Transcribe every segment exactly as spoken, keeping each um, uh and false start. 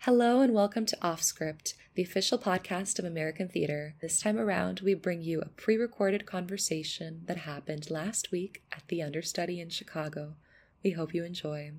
Hello and welcome to Offscript, the official podcast of American Theater. This time around, we bring you a pre-recorded conversation that happened last week at the Understudy in Chicago. We hope you enjoy.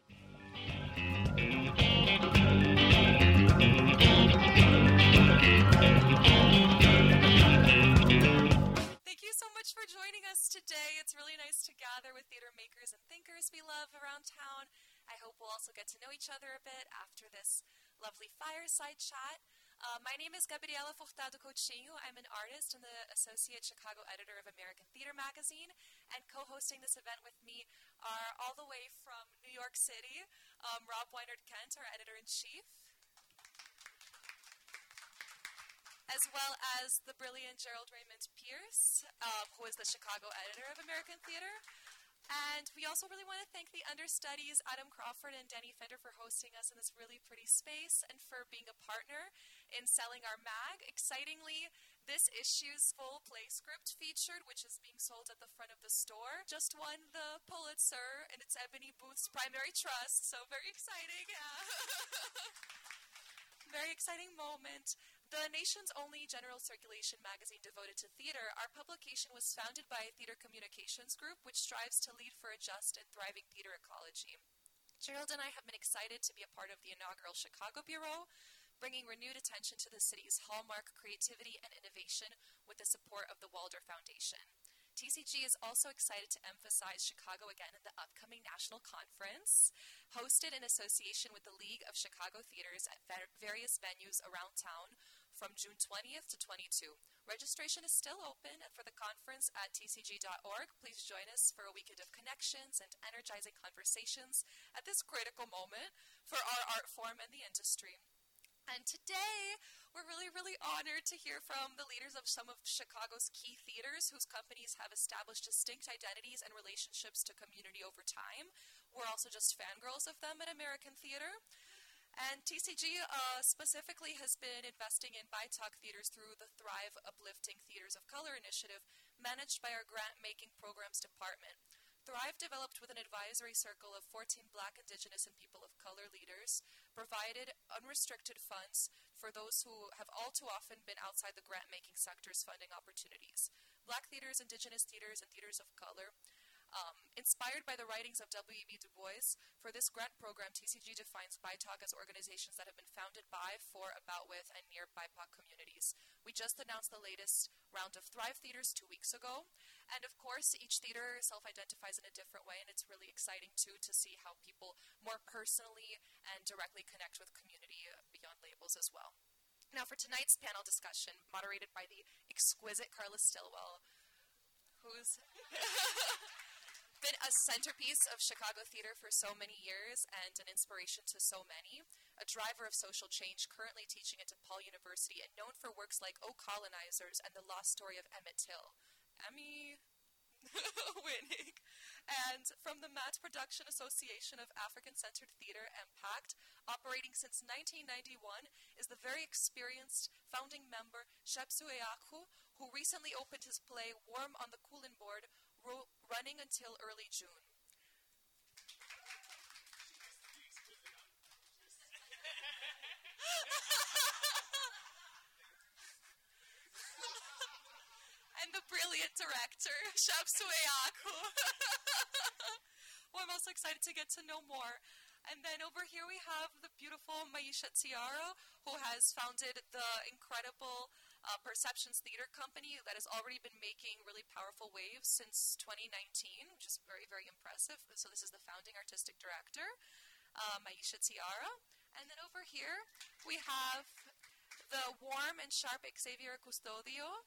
Thank you so much for joining us today. It's really nice to gather with theater makers and thinkers we love around town. I hope we'll also get to know each other a bit after this lovely fireside chat. Uh, my name is Gabriela Furtado Coutinho. I'm an artist and the Associate Chicago Editor of American Theater Magazine, and co-hosting this event with me are all the way from New York City, um, Rob Weinert-Kent, our Editor-in-Chief, as well as the brilliant Gerald Raymond Pierce, uh, who is the Chicago Editor of American Theater. And we also really want to thank the understudies, Adam Crawford and Danny Fender, for hosting us in this really pretty space and for being a partner in selling our mag. Excitingly, this issue's full play script featured, which is being sold at the front of the store, just won the Pulitzer in its Ebony Booth's Primary Trust, so very exciting. Yeah. Very exciting moment. The nation's only general circulation magazine devoted to theater, our publication was founded by a theater communications group which strives to lead for a just and thriving theater ecology. Gerald and I have been excited to be a part of the inaugural Chicago Bureau, bringing renewed attention to the city's hallmark creativity and innovation with the support of the Walder Foundation. T C G is also excited to emphasize Chicago again in the upcoming national conference, hosted in association with the League of Chicago Theaters at various venues around town from June twentieth to twenty-second. Registration is still open for the conference at T C G dot org. Please join us for a weekend of connections and energizing conversations at this critical moment for our art form and the industry. And today, we're really, really honored to hear from the leaders of some of Chicago's key theaters whose companies have established distinct identities and relationships to community over time. We're also just fangirls of them at American Theater. And T C G uh, specifically has been investing in B I T O C theaters through the Thrive Uplifting Theaters of Color initiative managed by our grant-making programs department. Thrive developed with an advisory circle of fourteen Black, Indigenous, and people of color leaders, provided unrestricted funds for those who have all too often been outside the grant-making sector's funding opportunities. Black theaters, Indigenous theaters, and theaters of color. Um, inspired by the writings of W E B Du Bois, for this grant program, T C G defines B I T O C as organizations that have been founded by, for, about, with, and near B I P O C communities. We just announced the latest round of Thrive Theaters two weeks ago, and of course, each theater self-identifies in a different way, and it's really exciting, too, to see how people more personally and directly connect with community beyond labels as well. Now, for tonight's panel discussion, moderated by the exquisite Carla Stillwell, who's been a centerpiece of Chicago theater for so many years and an inspiration to so many, a driver of social change currently teaching at DePaul University and known for works like O Colonizers and The Lost Story of Emmett Till. Emmy winning. And from the Matt Production Association of African-Centered Theater, MPACT, operating since nineteen ninety-one, is the very experienced founding member Shepsu Eyaku, who recently opened his play Warm on the Cooling Board, ro- running until early June. And the brilliant director, Shepsu Eyaku, who I'm also excited to get to know more. And then over here we have the beautiful Maisha Tiara, who has founded the incredible uh, Perceptions Theater Company that has already been making really powerful waves since twenty nineteen, which is very, very impressive. So this is the founding artistic director, uh, Maisha Tiara. And then over here we have the warm and sharp Xavier Custodio,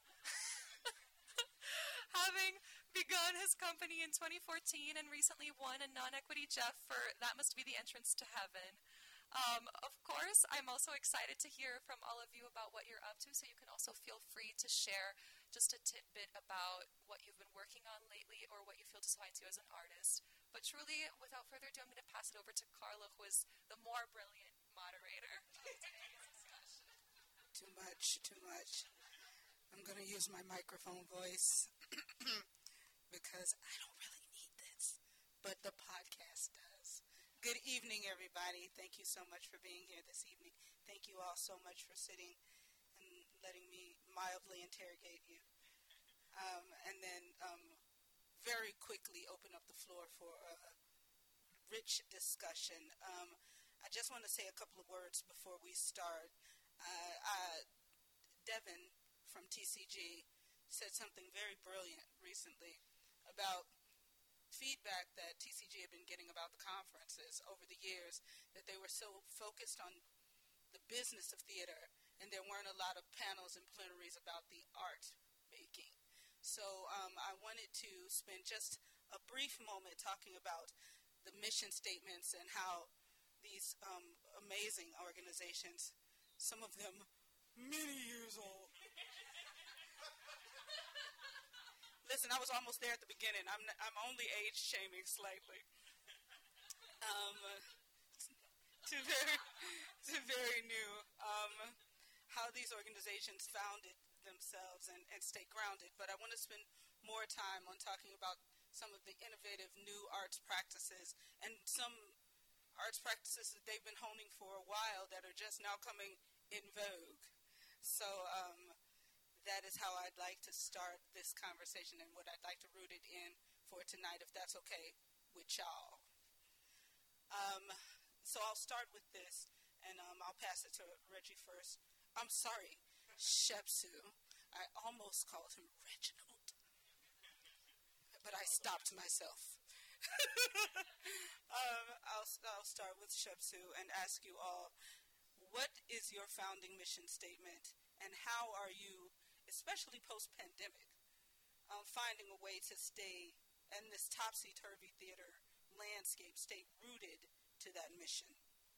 having begun his company in twenty fourteen and recently won a non-equity Jeff for That Must Be the Entrance to Heaven. Um, of course, I'm also excited to hear from all of you about what you're up to, so you can also feel free to share just a tidbit about what you've been working on lately or what you feel designed to as an artist. But truly, without further ado, I'm going to pass it over to Carla, who is the more brilliant moderator of today's discussion. Too much, too much. I'm going to use my microphone voice because I don't really need this, but the podcast does. Good evening, everybody. Thank you so much for being here this evening. thank you all so much for sitting and letting me mildly interrogate you. Um, and then um, very quickly open up the floor for a rich discussion. Um, I just want to say a couple of words before we start. Uh, uh, Devin from T C G said something very brilliant recently about feedback that T C G had been getting about the conferences over the years, that they were so focused on the business of theater, and there weren't a lot of panels and plenaries about the art making. So um, I wanted to spend just a brief moment talking about the mission statements and how these um, amazing organizations, some of them many years old. Listen, I was almost there at the beginning. I'm I'm only age shaming slightly. Um, to very to very new. Um, how these organizations founded themselves and, and stay grounded. But I want to spend more time on talking about some of the innovative new arts practices and some arts practices that they've been honing for a while that are just now coming in vogue. So um, that is how I'd like to start this conversation and what I'd like to root it in for tonight, if that's okay with y'all. Um, so I'll start with this, and um, I'll pass it to Reggie first. I'm sorry, Shepsu. I almost called him Reginald, but I stopped myself. um, I'll, I'll start with Shepsu and ask you all, what is your founding mission statement, and how are you, especially post-pandemic, um, finding a way to stay in this topsy-turvy theater landscape, stay rooted to that mission?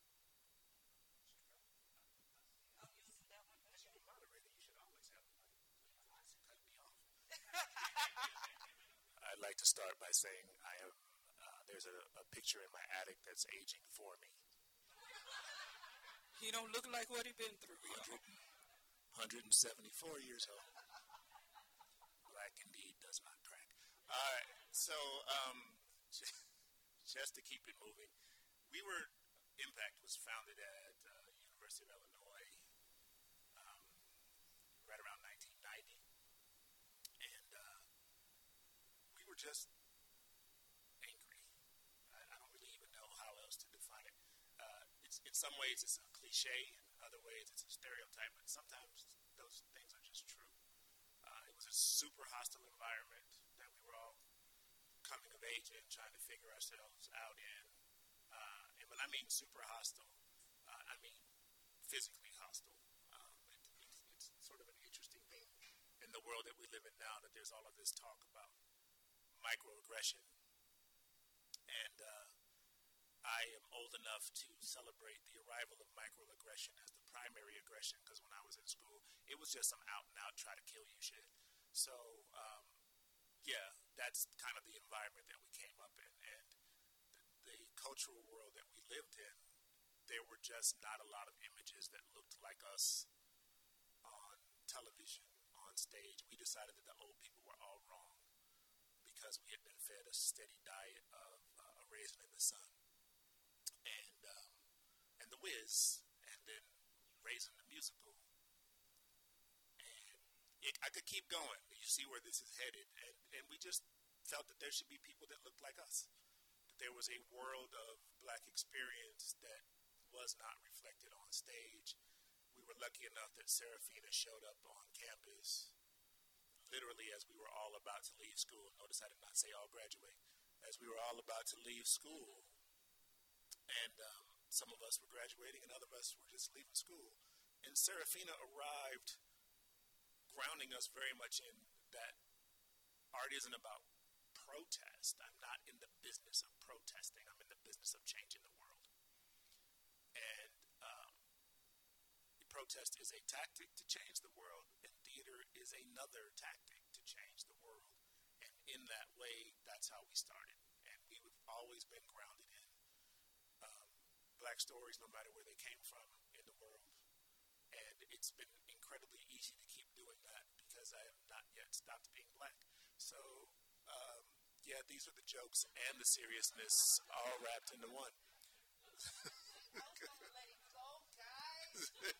I'd like to start by saying I am. Uh, there's a, a picture in my attic that's aging for me. He don't look like what he been through. one hundred seventy-four years old. Black indeed does not crack. All right, so um, just to keep it moving, we were, Impact was founded at uh, University of Illinois um, right around nineteen ninety, and uh, we were just angry. I, I don't really even know how else to define it. Uh, it's, in some ways, it's a cliche. In other ways, it's a stereotype. But sometimes those things are just true. Uh, it was a super hostile environment that we were all coming of age in, trying to figure ourselves out in. Uh, and when I mean super hostile, uh, I mean physically hostile. Um, it, it's, it's sort of an interesting thing in the world that we live in now, that there's all of this talk about microaggression. And uh, I am old enough to celebrate the arrival of microaggression as the primary aggression, because when I was in school, it was just some out-and-out try to kill you shit. So, um, yeah, that's kind of the environment that we came up in. And the, the cultural world that we lived in, there were just not a lot of images that looked like us on television, on stage. We decided that the old people were all wrong because we had been fed a steady diet of uh, a raisin in the sun. And um, and The Wiz, and then Raisin the Musical, and it, I could keep going. You see where this is headed, and, and we just felt that there should be people that looked like us. That there was a world of black experience that was not reflected on stage. We were lucky enough that Serafina showed up on campus literally as we were all about to leave school. Notice I did not say all graduate. As we were all about to leave school, and um, some of us were graduating and other of us were just leaving school. And Serafina arrived grounding us very much in that art isn't about protest. I'm not in the business of protesting. I'm in the business of changing the world. And um, protest is a tactic to change the world, and theater is another tactic to change the world. And in that way, that's how we started. And we've always been grounded in black stories, no matter where they came from in the world. And it's been incredibly easy to keep doing that because I have not yet stopped being black. So, um, yeah, these are the jokes and the seriousness all wrapped into one.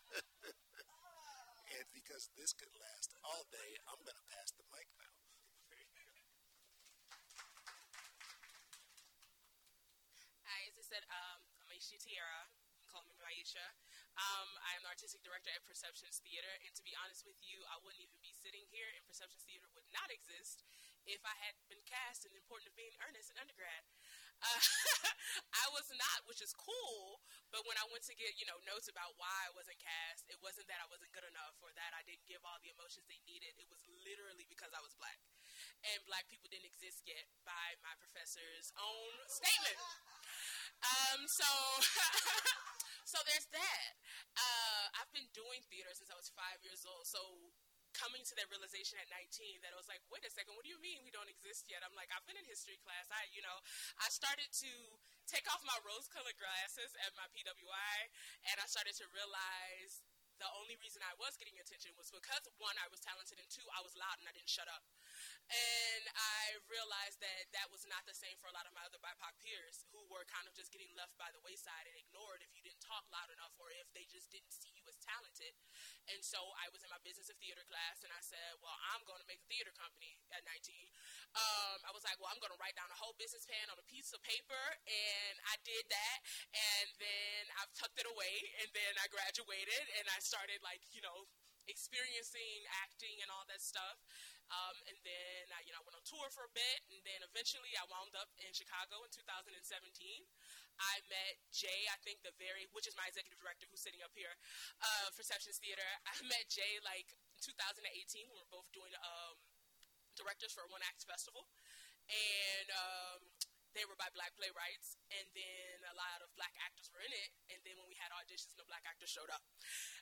Aisha. Um, I am the artistic director at Perceptions Theater, and to be honest with you, I wouldn't even be sitting here, and Perceptions Theater would not exist if I had been cast in The Importance of Being Earnest in undergrad. Uh, I was not, which is cool, but when I went to get, you know, notes about why I wasn't cast, it wasn't that I wasn't good enough or that I didn't give all the emotions they needed. It was literally because I was black. And black people didn't exist yet by my professor's own statement. Um, so, so there's that. Uh, I've been doing theater since I was five years old, so coming to that realization at nineteen that I was like, wait a second, what do you mean we don't exist yet? I'm like, I've been in history class. I, you know, I started to take off my rose-colored glasses at my P W I, and I started to realize the only reason I was getting attention was because, one, I was talented, and two, I was loud and I didn't shut up. And I realized that that was not the same for a lot of my other B I P O C peers who were kind of just getting left by the wayside and ignored if you didn't talk loud enough or if they just didn't see you as talented. And so I was in my business of theater class, and I said, well, I'm going to make a theater company at nineteen. Um, I was like, well, I'm going to write down a whole business plan on a piece of paper, and I did that, and then I've tucked it away, and then I graduated, and I started, like, you know, experiencing acting and all that stuff. Um, and then I, you know, went on tour for a bit, and then eventually I wound up in Chicago in two thousand seventeen. I met Jay, I think the very, which is my executive director who's sitting up here, uh, Perceptions Theater. I met Jay like in two thousand eighteen. We were both doing um, directors for a one-act festival, and um, they were by black playwrights, and then a lot of black actors were in it, and then when we had auditions, no black actors showed up.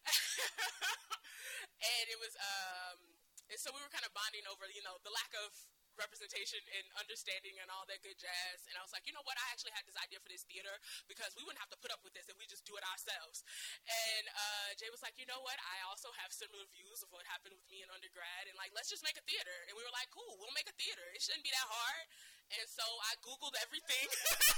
And it was, um, and so we were kind of bonding over, you know, the lack of representation and understanding and all that good jazz. And I was like, you know what, I actually had this idea for this theater because we wouldn't have to put up with this and we just do it ourselves. And uh, Jay was like, you know what, I also have similar views of what happened with me in undergrad, and like, let's just make a theater. And we were like, cool, we'll make a theater. It shouldn't be that hard. And so I Googled everything.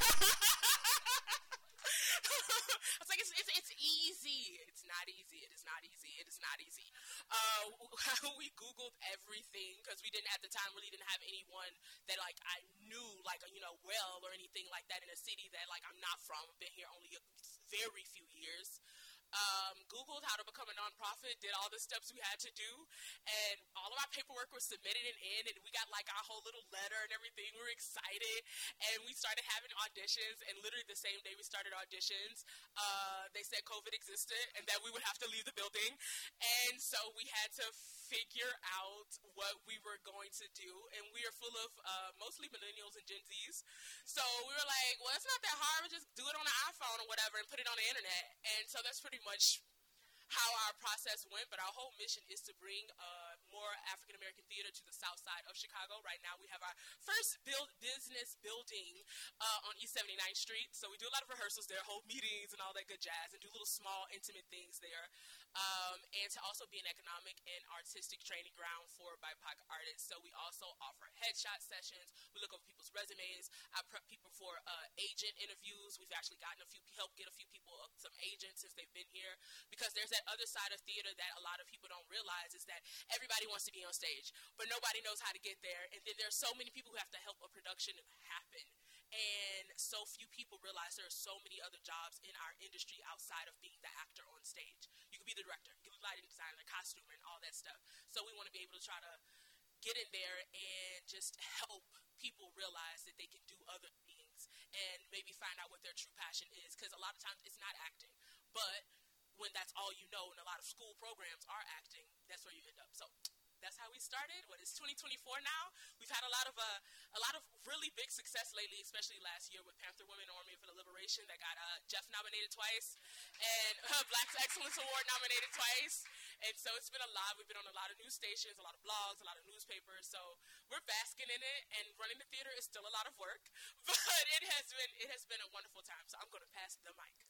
I was like, it's, it's, it's easy. It's not easy. It is not easy. It is not easy. Uh, we Googled everything because we didn't, at the time, really didn't have anyone that, like, I knew, like, you know, well or anything like that in a city that, like, I'm not from. I've been here only a very few years. Um, Googled how to become a nonprofit, did all the steps we had to do, and all of our paperwork was submitted and in, and we got like our whole little letter and everything. We were excited, and we started having auditions, and literally the same day we started auditions, uh, they said COVID existed and that we would have to leave the building, and so we had to figure out what we were going to do, and we are full of uh, mostly millennials and Gen Zs, so we were like, well, it's not that hard, we'll just do it on an iPhone or whatever and put it on the internet, and so that's pretty much how our process went. But our whole mission is to bring uh, more African-American theater to the south side of Chicago. Right now we have our first build business building uh, on East seventy-ninth Street. So we do a lot of rehearsals there, hold meetings and all that good jazz, and do little small intimate things there. Um, and to also be an economic and artistic training ground for B I P O C artists. So we also offer headshot sessions. We look over people's resumes. I prep people for uh, agent interviews. We've actually gotten a few, helped get a few people, some agents since they've been here, because there's that other side of theater that a lot of people don't realize is that everybody wants to be on stage, but nobody knows how to get there. And then there's so many people who have to help a production happen. And so few people realize there are so many other jobs in our industry outside of being the actor on stage. You could be the director, you could be lighting designer, costumer, and all that stuff. So we want to be able to try to get in there and just help people realize that they can do other things and maybe find out what their true passion is. Because a lot of times it's not acting, but when that's all you know, and a lot of school programs are acting, that's where you end up. So that's how we started. What is twenty twenty-four now? We've had a lot of uh, a lot of really big success lately, especially last year with Panther Women Army for the Liberation that got uh, Jeff nominated twice, and uh, Black Excellence Award nominated twice. And so it's been a lot. We've been on a lot of news stations, a lot of blogs, a lot of newspapers. So we're basking in it, and running the theater is still a lot of work, but it has been it has been a wonderful time. So I'm going to pass the mic.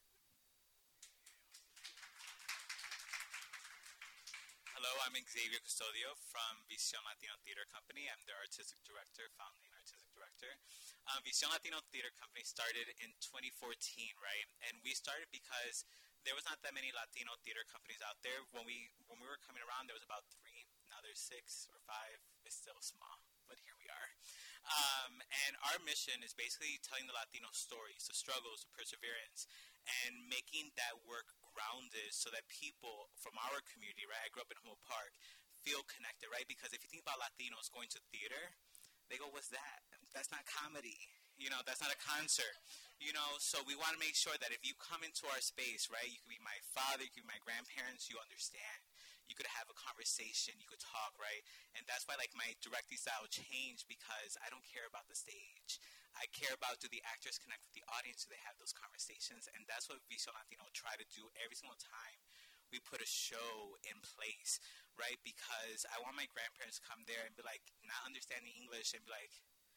Hello, I'm Xavier Custodio from Visión Latino Theater Company. I'm the artistic director, founding artistic director. Um, Visión Latino Theater Company started in twenty fourteen, right? And we started because there was not that many Latino theater companies out there. When we when we were coming around, there was about three. Now there's six or five. It's still small, but here we are. Um, and our mission is basically telling the Latino stories, the struggles, the perseverance, and making that work grounded so that people from our community, right, I grew up in Humboldt Park, feel connected, right? Because if you think about Latinos going to theater, they go, what's that? That's not comedy. You know, that's not a concert. You know, so we want to make sure that if you come into our space, right, you could be my father, you could be my grandparents, you understand. You could have a conversation, you could talk, right? And that's why, like, my directing style changed, because I don't care about the stage. I care about, do the actors connect with the audience? Do they have those conversations? And that's what Visión Latino try to do every single time we put a show in place, right? Because I want my grandparents to come there and be like, not understanding English, and be like,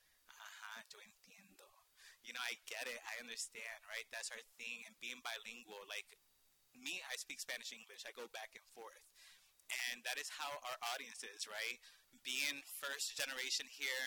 aha, yo entiendo. You know, I get it, I understand, right? That's our thing. And being bilingual, like, me, I speak Spanish, English. I go back and forth. And that is how our audience is, right? Being first generation here,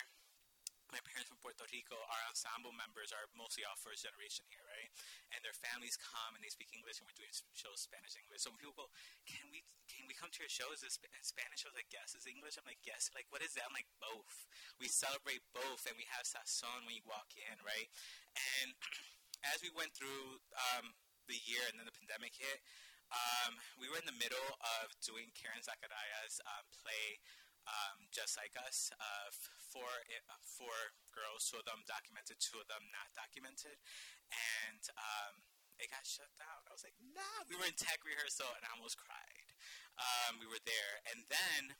my parents from Puerto Rico, our ensemble members are mostly all first generation here, right? And their families come and they speak English, and we're doing shows Spanish, English. So when people go, can we can we come to your shows? Is it Spanish? I was like, yes. Is it English? I'm like, yes. Like, what is that? I'm like, both. We celebrate both, and we have sazon when you walk in, right? And as we went through um, the year and then the pandemic hit, um, we were in the middle of doing Karen Zacarias' um, play, um, Just Like Us, uh, four, uh, four girls, two of them documented, two of them not documented, and um, it got shut down. I was like, nah. We were in tech rehearsal, and I almost cried. Um, we were there, and then,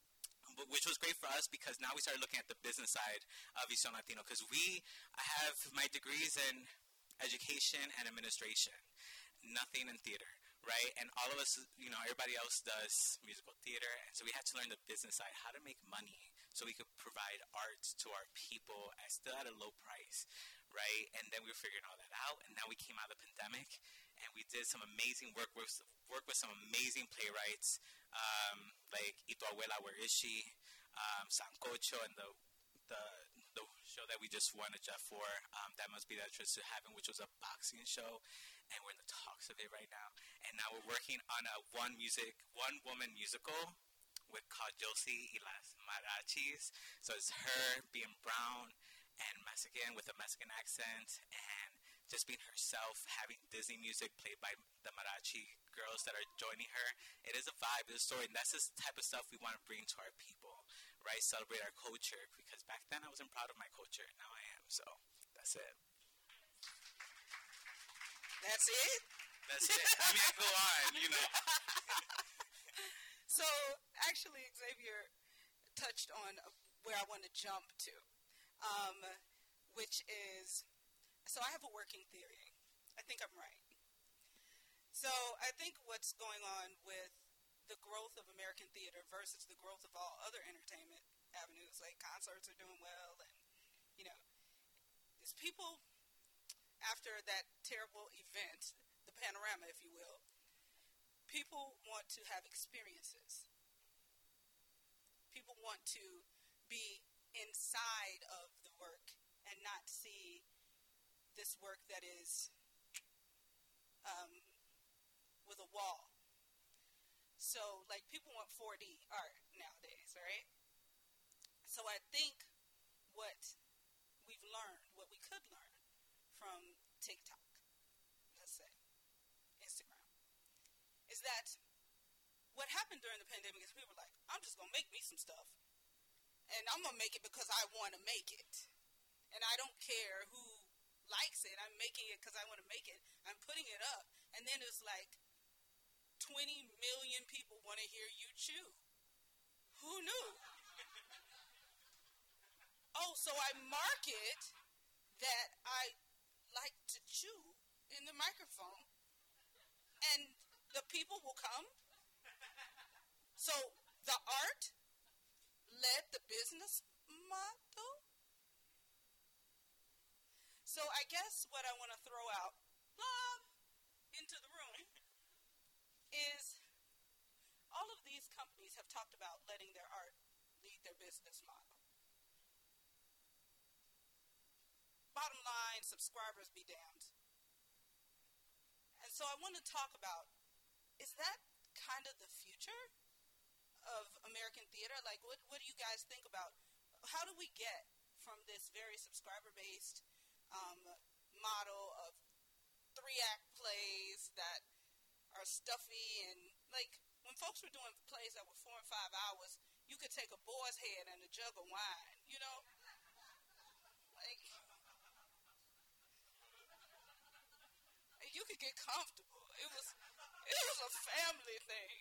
which was great for us, because now we started looking at the business side of Visión Latino, because we, I have my degrees in education and administration, nothing in theater. Right, and all of us, you know, everybody else does musical theater, and so we had to learn the business side, how to make money, so we could provide art to our people, at still at a low price, right? And then we were figuring all that out, and now we came out of the pandemic, and we did some amazing work with work with some amazing playwrights, um, like Y Tu Abuela, Where Is She, um, Sancocho, and the the the show that we just won a Jeff for, um, That Must Be That Truth to Heaven, which was a boxing show. And we're in the talks of it right now. And now we're working on a one music, one woman musical with called Josie y las Marachis. So it's her being brown and Mexican with a Mexican accent, and just being herself, having Disney music played by the Marachi girls that are joining her. It is a vibe, it's a story, and that's the type of stuff we want to bring to our people, right? Celebrate our culture, because back then I wasn't proud of my culture, now I am. So that's it. That's it? That's it. I mean, go on, you know. So, actually, Xavier touched on where I want to jump to, um, which is, so I have a working theory. I think I'm right. So, I think what's going on with the growth of American theater versus the growth of all other entertainment avenues, like concerts are doing well, and, you know, is people, after that terrible event, the panorama, if you will, people want to have experiences. People want to be inside of the work and not see this work that is um, with a wall. So, like, people want four D art nowadays, right? So I think what we've learned, what we could learn from TikTok, let's say, Instagram, is that what happened during the pandemic is people were like, I'm just going to make me some stuff. And I'm going to make it because I want to make it. And I don't care who likes it. I'm making it because I want to make it. I'm putting it up. And then it's like twenty million people want to hear you chew. Who knew? Oh, so I market that I like to chew in the microphone, and the people will come. So the art led the business model. So I guess what I want to throw out love into the room is all of these companies have talked about letting their art lead their business model. Bottom line, subscribers be damned. And so I want to talk about, is that kind of the future of American theater? Like, what, what do you guys think about? How do we get from this very subscriber-based um, model of three-act plays that are stuffy, and like when folks were doing plays that were four and five hours, you could take a boar's head and a jug of wine, you know? Like, you could get comfortable. It was, it was a family thing.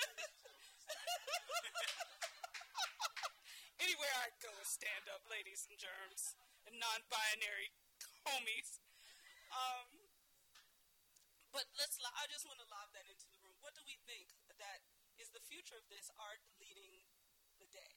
Anywhere I go, stand up, ladies and germs, and non-binary homies. Um, but let's. I just want to lob that into the room. What do we think that is the future of this art leading the day?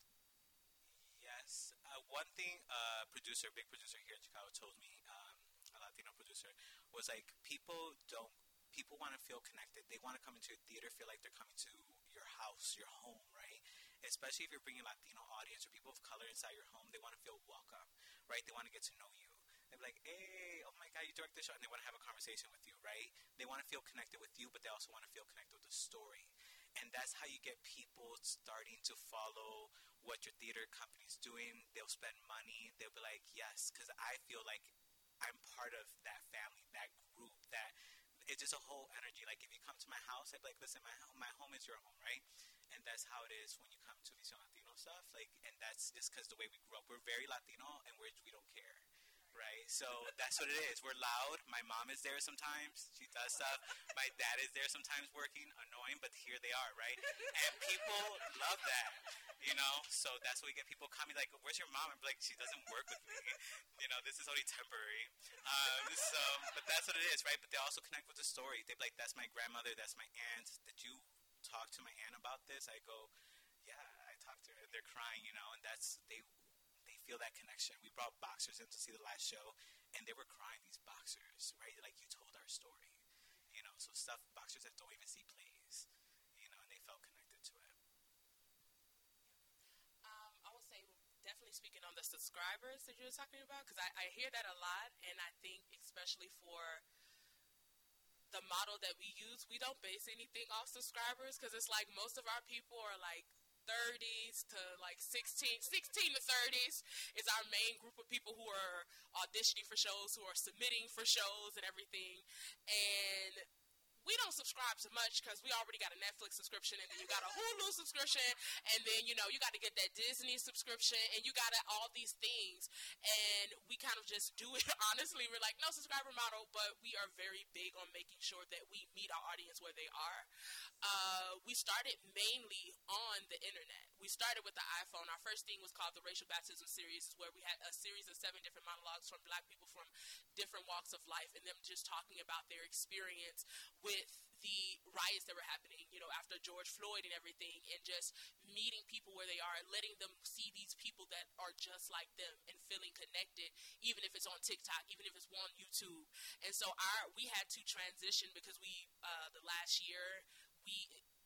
Yes. Uh, one thing a uh, producer, big producer here in Chicago told me, um, a Latino producer, was like, people don't, people want to feel connected. They want to come into your theater, feel like they're coming to your house, your home, right? Especially if you're bringing Latino audience or people of color inside your home, they want to feel welcome, right? They want to get to know you. They're like, hey, oh my God, you direct this show, and they want to have a conversation with you, right? They want to feel connected with you, but they also want to feel connected with the story. And that's how you get people starting to follow what your theater company's doing. They'll spend money. They'll be like, yes, because I feel like I'm part of that family, that group, that it's just a whole energy. Like, if you come to my house, I'd be like, listen, my home, my home is your home, right? And that's how it is when you come to Vision Latino stuff. Like, and that's just because the way we grew up, we're very Latino, and we're, we don't care, right? So that's what it is. We're loud. My mom is there sometimes. She does stuff. My dad is there sometimes working, annoying, but here they are, right? And people love that, you know? So that's what we get people coming like, where's your mom? I'm like, she doesn't work with me. You know, this is only temporary. Um, so, but that's what it is, right? But they also connect with the story. They're like, that's my grandmother, that's my aunt. Did you talk to my aunt about this? I go, yeah, I talked to her. They're crying, you know, and that's, they they feel that connection. We brought boxers in to see the last show, and they were crying, these boxers, right? Like, you told our story, you know, so stuff, boxers that don't even see plays, you know, and they felt connected to it. Um, I would say, definitely speaking on the subscribers that you were talking about, because I, I hear that a lot, and I think especially for the model that we use, we don't base anything off subscribers, because it's like most of our people are like thirties to like sixteen, sixteen to thirties is our main group of people who are auditioning for shows, who are submitting for shows and everything. And we don't subscribe so much because we already got a Netflix subscription, and then you got a Hulu subscription, and then, you know, you got to get that Disney subscription, and you got to, all these things. And we kind of just do it honestly. We're like, no subscriber model, but we are very big on making sure that we meet our audience where they are. Uh, we started mainly on the internet. We started with the iPhone. Our first thing was called the Racial Baptism Series, where we had a series of seven different monologues from Black people from different walks of life, and them just talking about their experience with the riots that were happening, you know, after George Floyd and everything, and just meeting people where they are, letting them see these people that are just like them and feeling connected, even if it's on TikTok, even if it's on YouTube. And so our we had to transition because we, uh, the last year, we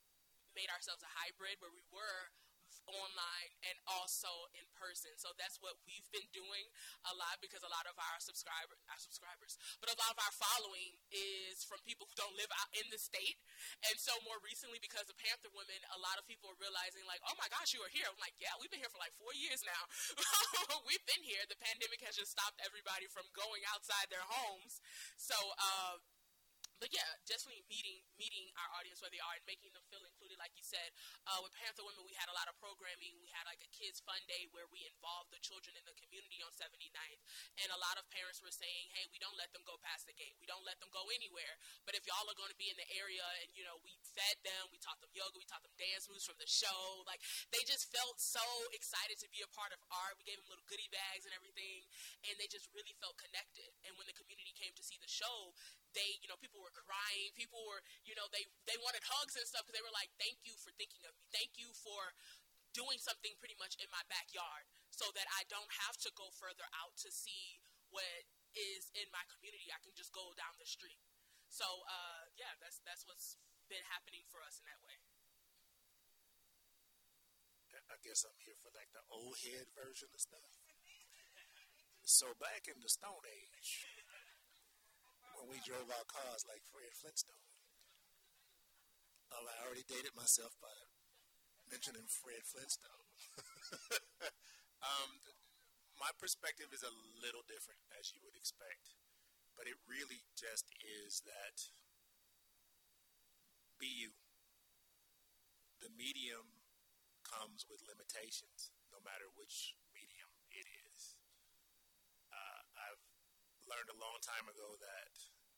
made ourselves a hybrid where we were online and also in person. So that's what we've been doing a lot, because a lot of our subscribers, our subscribers, but a lot of our following is from people who don't live out in the state. And so more recently, because of Panther Women, a lot of people are realizing like, oh my gosh, you are here. I'm like, yeah, we've been here for like four years now. We've been here. The pandemic has just stopped everybody from going outside their homes. So, uh, But yeah, definitely meeting meeting our audience where they are and making them feel included, like you said. Uh, with Panther Women, we had a lot of programming. We had like a kids' fun day where we involved the children in the community on seventy-ninth. And a lot of parents were saying, hey, we don't let them go past the gate. We don't let them go anywhere. But if y'all are going to be in the area, and, you know, we fed them, we taught them yoga, we taught them dance moves from the show. Like, they just felt so excited to be a part of art. We gave them little goodie bags and everything. And they just really felt connected. And when the community came to see the show, they, you know, people were crying. People were, you know, they, they wanted hugs and stuff because they were like, thank you for thinking of me. Thank you for doing something pretty much in my backyard so that I don't have to go further out to see what is in my community. I can just go down the street. So, uh, yeah, that's that's what's been happening for us in that way. I guess I'm here for like the old head version of stuff. So back in the Stone Age, when we drove our cars like Fred Flintstone, um, I already dated myself by mentioning Fred Flintstone. um, my perspective is a little different, as you would expect. But it really just is that be you. The medium comes with limitations, no matter which medium it is. Uh, I've learned a long time ago that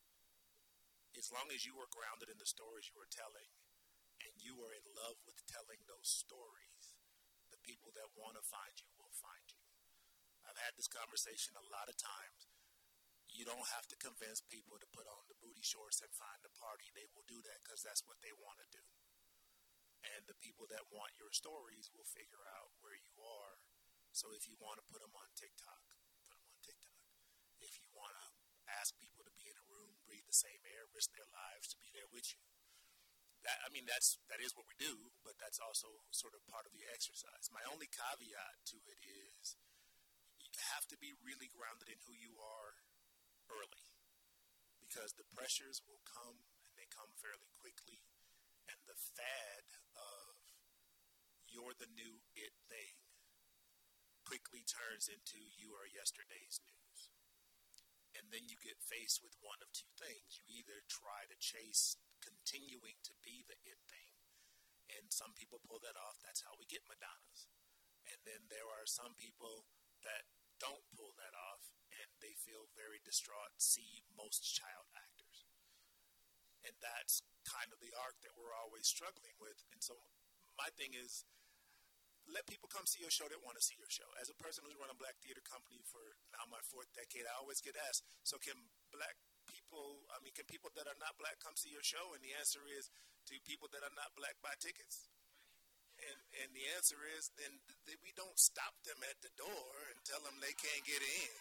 as long as you were grounded in the stories you were telling and you were in love with telling those stories, the people that want to find you will find you. I've had this conversation a lot of times. You don't have to convince people to put on the booty shorts and find a party. They will do that because that's what they want to do. And the people that want your stories will figure out where you are. So if you want to put them on TikTok, put them on TikTok. If you want to ask people to be in a room, breathe the same air, risk their lives to be there with you. That, I mean, that's, that is what we do, but that's also sort of part of the exercise. My only caveat to it is you have to be really grounded in who you are early, because the pressures will come and they come fairly quickly, and the fad of you're the new it thing quickly turns into you are yesterday's news. And then you get faced with one of two things. You either try to chase continuing to be the it thing, and some people pull that off. That's how we get Madonnas. And then there are some people that don't pull that off, and they feel very distraught, see most child actors. And that's kind of the arc that we're always struggling with. And so my thing is, let people come see your show that want to see your show. As a person who's run a black theater company for now my fourth decade, I always get asked, so can black people, I mean, can people that are not black come see your show? And the answer is, do people that are not black buy tickets? And and the answer is, then th- we don't stop them at the door and tell them they can't get in.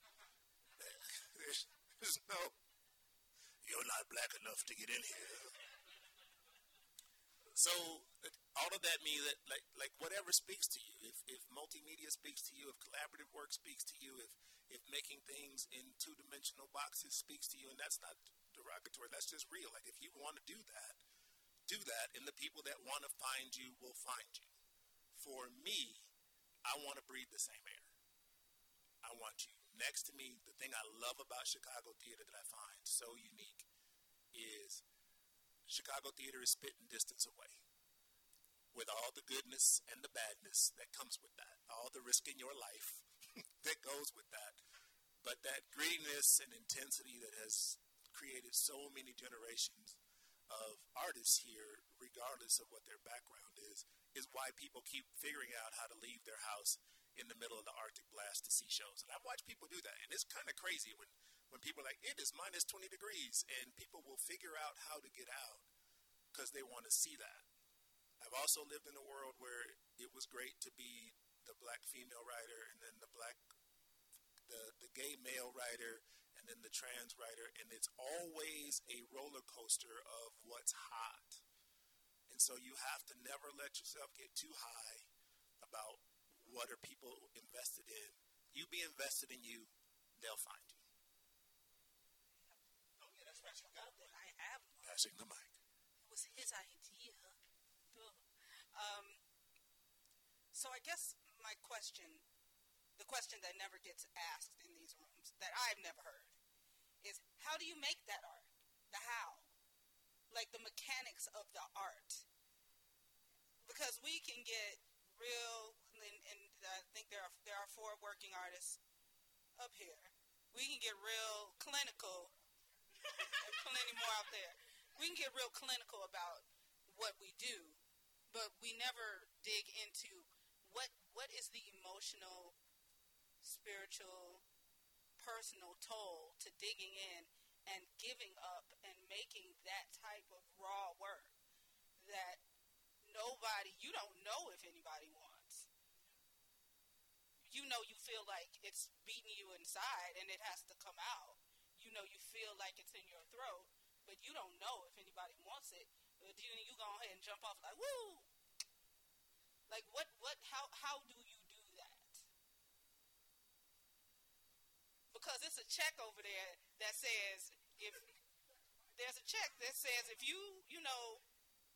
There's, there's no, you're not black enough to get in here. So all of that means that, like, like whatever speaks to you, if, if multimedia speaks to you, if collaborative work speaks to you, if, if making things in two-dimensional boxes speaks to you, and that's not derogatory, that's just real. Like, if you want to do that, do that, and the people that want to find you will find you. For me, I want to breathe the same air. I want you next to me. The thing I love about Chicago theater that I find so unique is Chicago theater is spitting distance away, with all the goodness and the badness that comes with that, all the risk in your life that goes with that. But that grittiness and intensity that has created so many generations of artists here, regardless of what their background is, is why people keep figuring out how to leave their house in the middle of the Arctic blast to see shows. And I've watched people do that, and it's kind of crazy when, when people are like, it is minus twenty degrees, and people will figure out how to get out because they want to see that. I've also lived in a world where it was great to be the black female writer, and then the black, the, the gay male writer, and then the trans writer, and it's always a roller coaster of what's hot. And so you have to never let yourself get too high about what are people invested in. You be invested in you, they'll find you. Oh, yeah, that's right. You got one. I have one. Passing the mic. It was his idea. Um, so I guess my question, the question that never gets asked in these rooms, that I've never heard, is how do you make that art? The how? Like the mechanics of the art. Because we can get real, and, and I think there are there are four working artists up here. We can get real clinical. There's plenty more out there. We can get real clinical about what we do, but we never dig into what what is the emotional, spiritual, personal toll to digging in and giving up and making that type of raw work that nobody, you don't know if anybody wants. You know you feel like it's beating you inside and it has to come out. You know you feel like it's in your throat, but you don't know if anybody wants it. But you, you go ahead and jump off like, woo! Like what, what, how, how do you do that? Because it's a check over there that says, if there's a check that says if you, you know,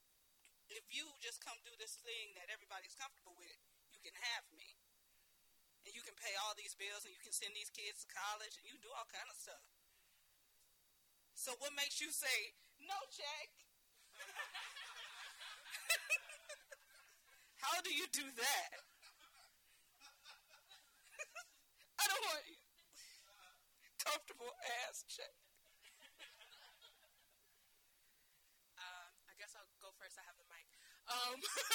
if you just come do this thing that everybody's comfortable with, you can have me. and you can pay all these bills, and you can send these kids to college, and you can do all kind of stuff. So what makes you say, no check? How do you do that? I don't want you. Comfortable ass check. Uh, I guess I'll go first. I have the mic. Um,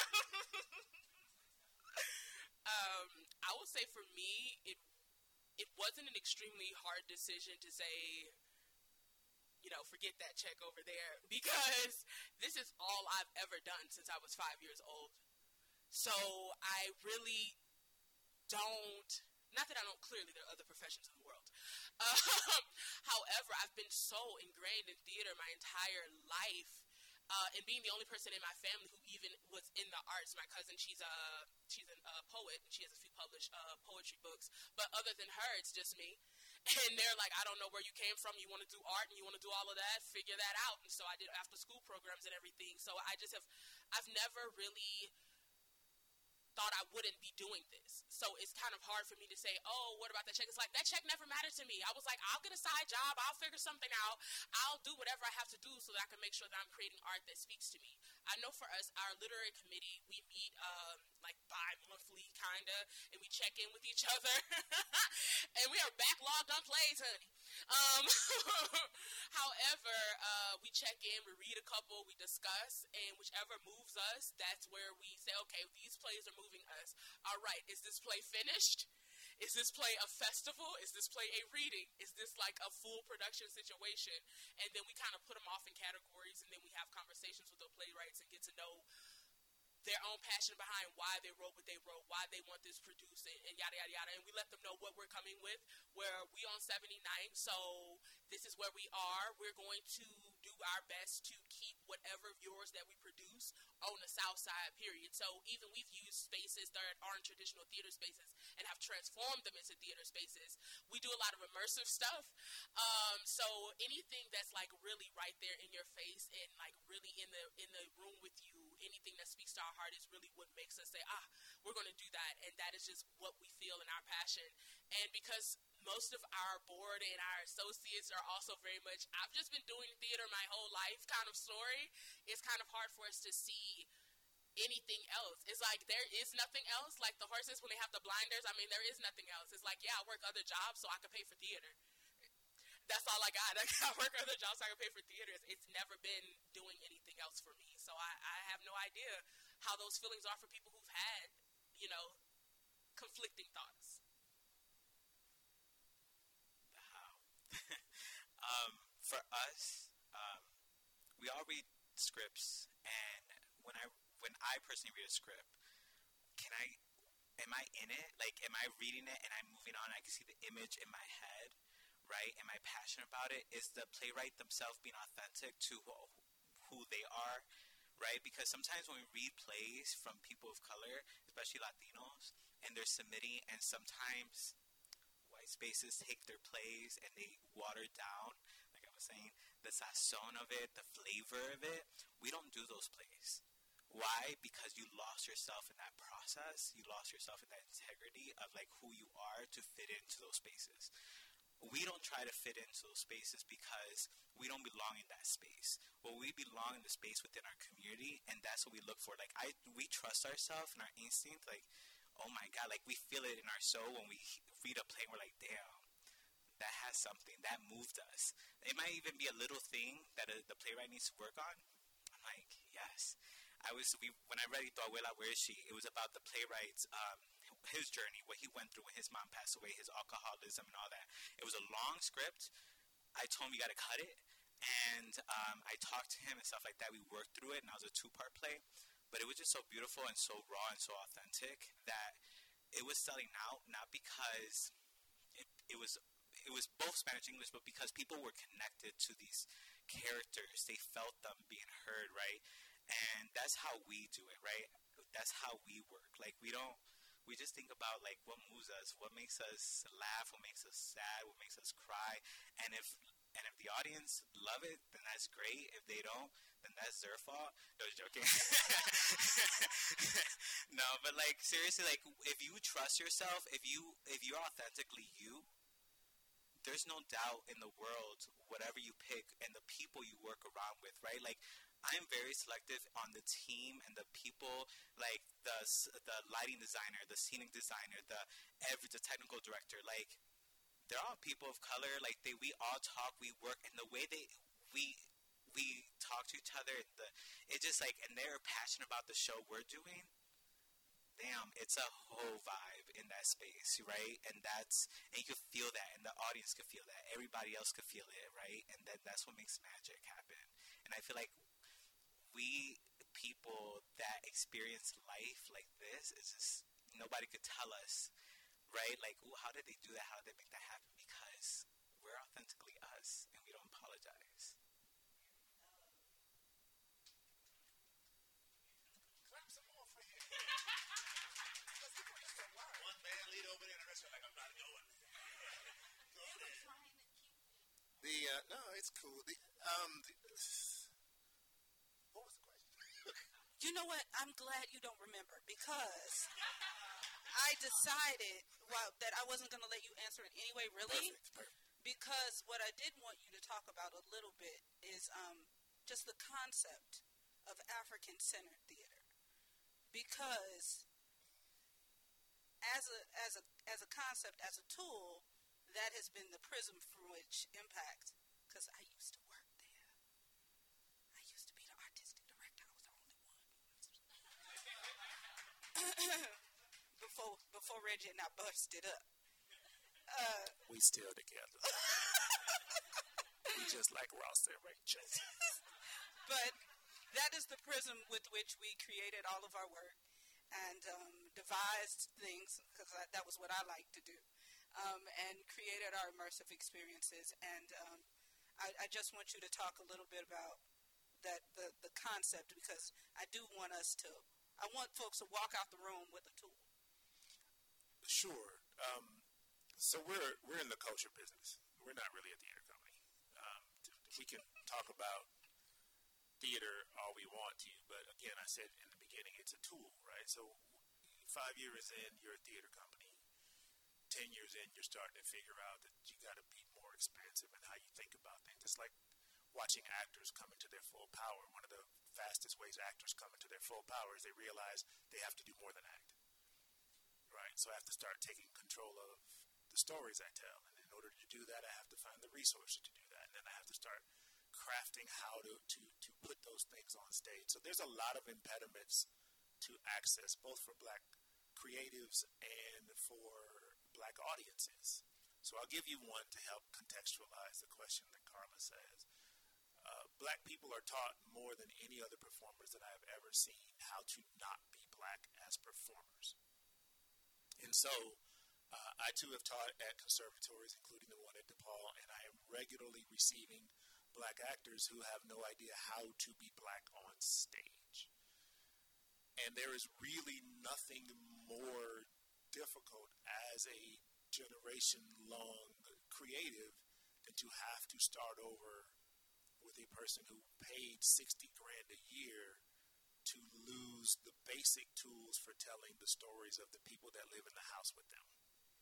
um, I will say for me, it it wasn't an extremely hard decision to say, you know, forget that check over there, because this is all I've ever done since I was five years old. So I really don't, not that I don't, clearly there are other professions in the world. Um, however, I've been so ingrained in theater my entire life, uh, and being the only person in my family who even was in the arts. My cousin, she's a, she's a, a poet, and she has a few published uh, poetry books, but other than her, it's just me. And they're like, I don't know where you came from. You want to do art and you want to do all of that? Figure that out. And so I did after school programs and everything. So I just have, I've never really thought I wouldn't be doing this. So it's kind of hard for me to say, oh, what about that check? It's like, that check never mattered to me. I was like, I'll get a side job. I'll figure something out. I'll do whatever I have to do so that I can make sure that I'm creating art that speaks to me. I know for us, our literary committee, we meet um, like bi-monthly, kind of, and we check in with each other. And we are backlogged on plays, honey. Um, however, uh, we check in, we read a couple, we discuss, and whichever moves us, that's where we say, okay, these plays are moving us. All right, is this play finished? Is this play a festival? Is this play a reading? Is this like a full production situation? And then we kind of put them off in categories, and then we have conversations with the playwrights and get to know their own passion behind why they wrote what they wrote, why they want this produced, and, and yada, yada, yada. And we let them know what we're coming with, where we on seventy-ninth, so this is where we are. We're going to do our best to keep whatever viewers that we produce on the South Side, period. So even we've used spaces that aren't traditional theater spaces and have transformed them into theater spaces. We do a lot of immersive stuff. Um, so anything that's like really right there in your face and like really in the in the room with you, anything that speaks to our heart is really what makes us say, ah, we're going to do that. And that is just what we feel in our passion. And because most of our board and our associates are also very much, I've just been doing theater my whole life kind of story, it's kind of hard for us to see anything else. It's like there is nothing else. Like the horses when they have the blinders, I mean, there is nothing else. It's like, yeah, I work other jobs so I can pay for theater. That's all I got. I work other jobs so I can pay for theaters. It's never been doing anything else for me. So I, I have no idea how those feelings are for people who've had, you know, conflicting thoughts. How? um, for us, um, we all read scripts, and when I when I personally read a script, can I, am I in it? Like, am I reading it and I'm moving on? I can see the image in my head. Right? Am I passionate about it? Is the playwright themselves being authentic to who, who they are? Right? Because sometimes when we read plays from people of color, especially Latinos, and they're submitting, and sometimes white spaces take their plays and they water down, like I was saying, the sazon of it, the flavor of it. We don't do those plays. Why? Because you lost yourself in that process. You lost yourself in that integrity of like who you are to fit into those spaces. We don't try to fit into those spaces because we don't belong in that space. Well, we belong in the space within our community, and that's what we look for. Like, I, we trust ourselves and our instinct. Like, oh my God, like we feel it in our soul when we read a play. We're like, damn, that has something that moved us. It might even be a little thing that a, the playwright needs to work on. I'm like, yes. I was we when I read Tu Abuela, Where Is She? It was about the playwright's um, his journey, what he went through when his mom passed away, his alcoholism and all that. It was a long script. I told him, you got to cut it. And um, I talked to him and stuff like that. We worked through it, and that was a two-part play. But it was just so beautiful and so raw and so authentic that it was selling out, not because it, it was it was both Spanish and English, but because people were connected to these characters. They felt them being heard, right? And that's how we do it, right? That's how we work. Like, we don't, we just think about, like, what moves us, what makes us laugh, what makes us sad, what makes us cry. And if and if the audience love it, then that's great. If they don't, then that's their fault. No, I was joking. No, but like seriously, like if you trust yourself, if you if you're authentically you, there's no doubt in the world whatever you pick and the people you work around with, right? Like I'm very selective on the team and the people, like the the lighting designer, the scenic designer, the every the technical director, like they're all people of color. Like they we all talk, we work, and the way they we we talk to each other, the it just like and they're passionate about the show we're doing. Damn, it's a whole vibe in that space, right? And that's, and you can feel that, and the audience can feel that. Everybody else can feel it, right? And then that's what makes magic happen. And I feel like we, people that experience life like this, is just, nobody could tell us, right? Like, ooh, how did they do that? How did they make that happen? Because we're authentically us, and we don't apologize. Clap some more for him. One man lead over there, and the rest are like, I'm not going. Go there. The uh, no, it's cool. The um, the, what was the question? You know what? I'm glad you don't remember because I decided well, that I wasn't going to let you answer it anyway, really. Perfect, perfect. Because what I did want you to talk about a little bit is um, just the concept of African-centered theater. Because as a as a as a concept, as a tool, that has been the prism through which Impact. Because I used to work there. I used to be the artistic director. I was the only one. before before Reggie and I busted up. Uh, we still together. We just like Ross and Rachel. But that is the prism with which we created all of our work and um, devised things, because that was what I like to do, um, and created our immersive experiences. And um, I, I just want you to talk a little bit about that the, the concept, because I do want us to, I want folks to walk out the room with a tool. Sure. Um, So we're we're in the culture business. We're not really a theater company. Um, we can talk about theater all we want to, but again, I said in the beginning, it's a tool, right? So five years in, you're a theater company. Ten years in, you're starting to figure out that you got to be more expansive in how you think about things. It's like watching actors come into their full power. One of the fastest ways actors come into their full power is they realize they have to do more than act, right? So I have to start taking control of the stories I tell, and in order to do that, I have to find the resources to do that, and then I have to start crafting how to, to, to put those things on stage. So there's a lot of impediments to access, both for black creatives and for black audiences. So I'll give you one to help contextualize the question that Carla says. Uh, black people are taught more than any other performers that I've ever seen how to not be black as performers. And so Uh, I, too, have taught at conservatories, including the one at DePaul, and I am regularly receiving black actors who have no idea how to be black on stage. And there is really nothing more difficult as a generation-long creative than to have to start over with a person who paid sixty grand a year to lose the basic tools for telling the stories of the people that live in the house with them.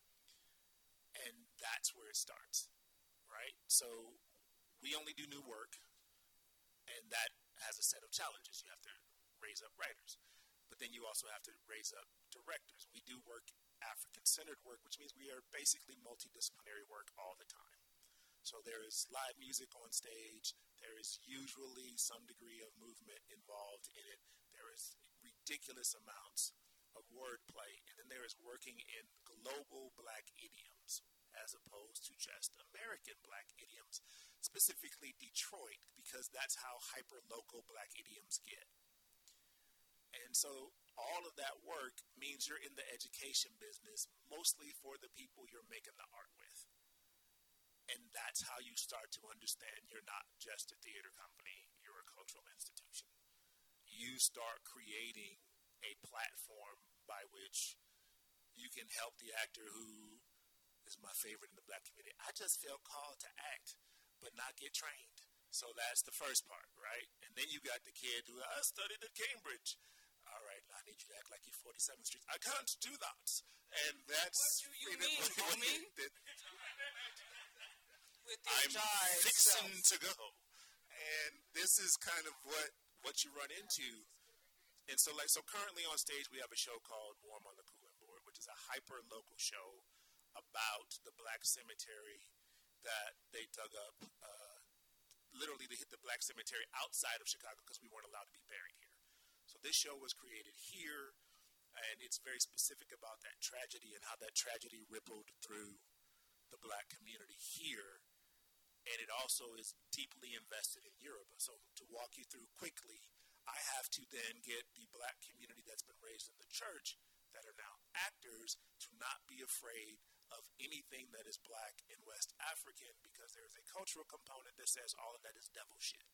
And that's where it starts, right? So we only do new work, and that has a set of challenges. You have to raise up writers, but then you also have to raise up directors. We do work, African-centered work, which means we are basically multidisciplinary work all the time. So there is live music on stage. There is usually some degree of movement involved in it. There is ridiculous amounts of wordplay, and then there is working in global black idioms as opposed to just American black idioms, specifically Detroit, because that's how hyper-local black idioms get. And so all of that work means you're in the education business, mostly for the people you're making the art with. And that's how you start to understand you're not just a theater company, you're a cultural institution. You start creating a platform by which you can help the actor who is my favorite in the black community. I just felt called to act, but not get trained. So that's the first part, right? And then you got the kid who, I studied at Cambridge. All right, I need you to act like you're forty-seventh Street. I can't do that. And that's... What do you mean, homie? that With your I'm jive fixing self. to go. And this is kind of what, what you run into. And so, like, so currently on stage, we have a show called Warm on the Cooling Board, which is a hyper-local show about the black cemetery that they dug up. Uh, literally, they hit the black cemetery outside of Chicago because we weren't allowed to be buried here. So this show was created here, and it's very specific about that tragedy and how that tragedy rippled through the black community here. And it also is deeply invested in Yoruba. So to walk you through quickly, I have to then get the black community that's been raised in the church that are now actors to not be afraid of anything that is black and West African, because there is a cultural component that says all of that is devil shit.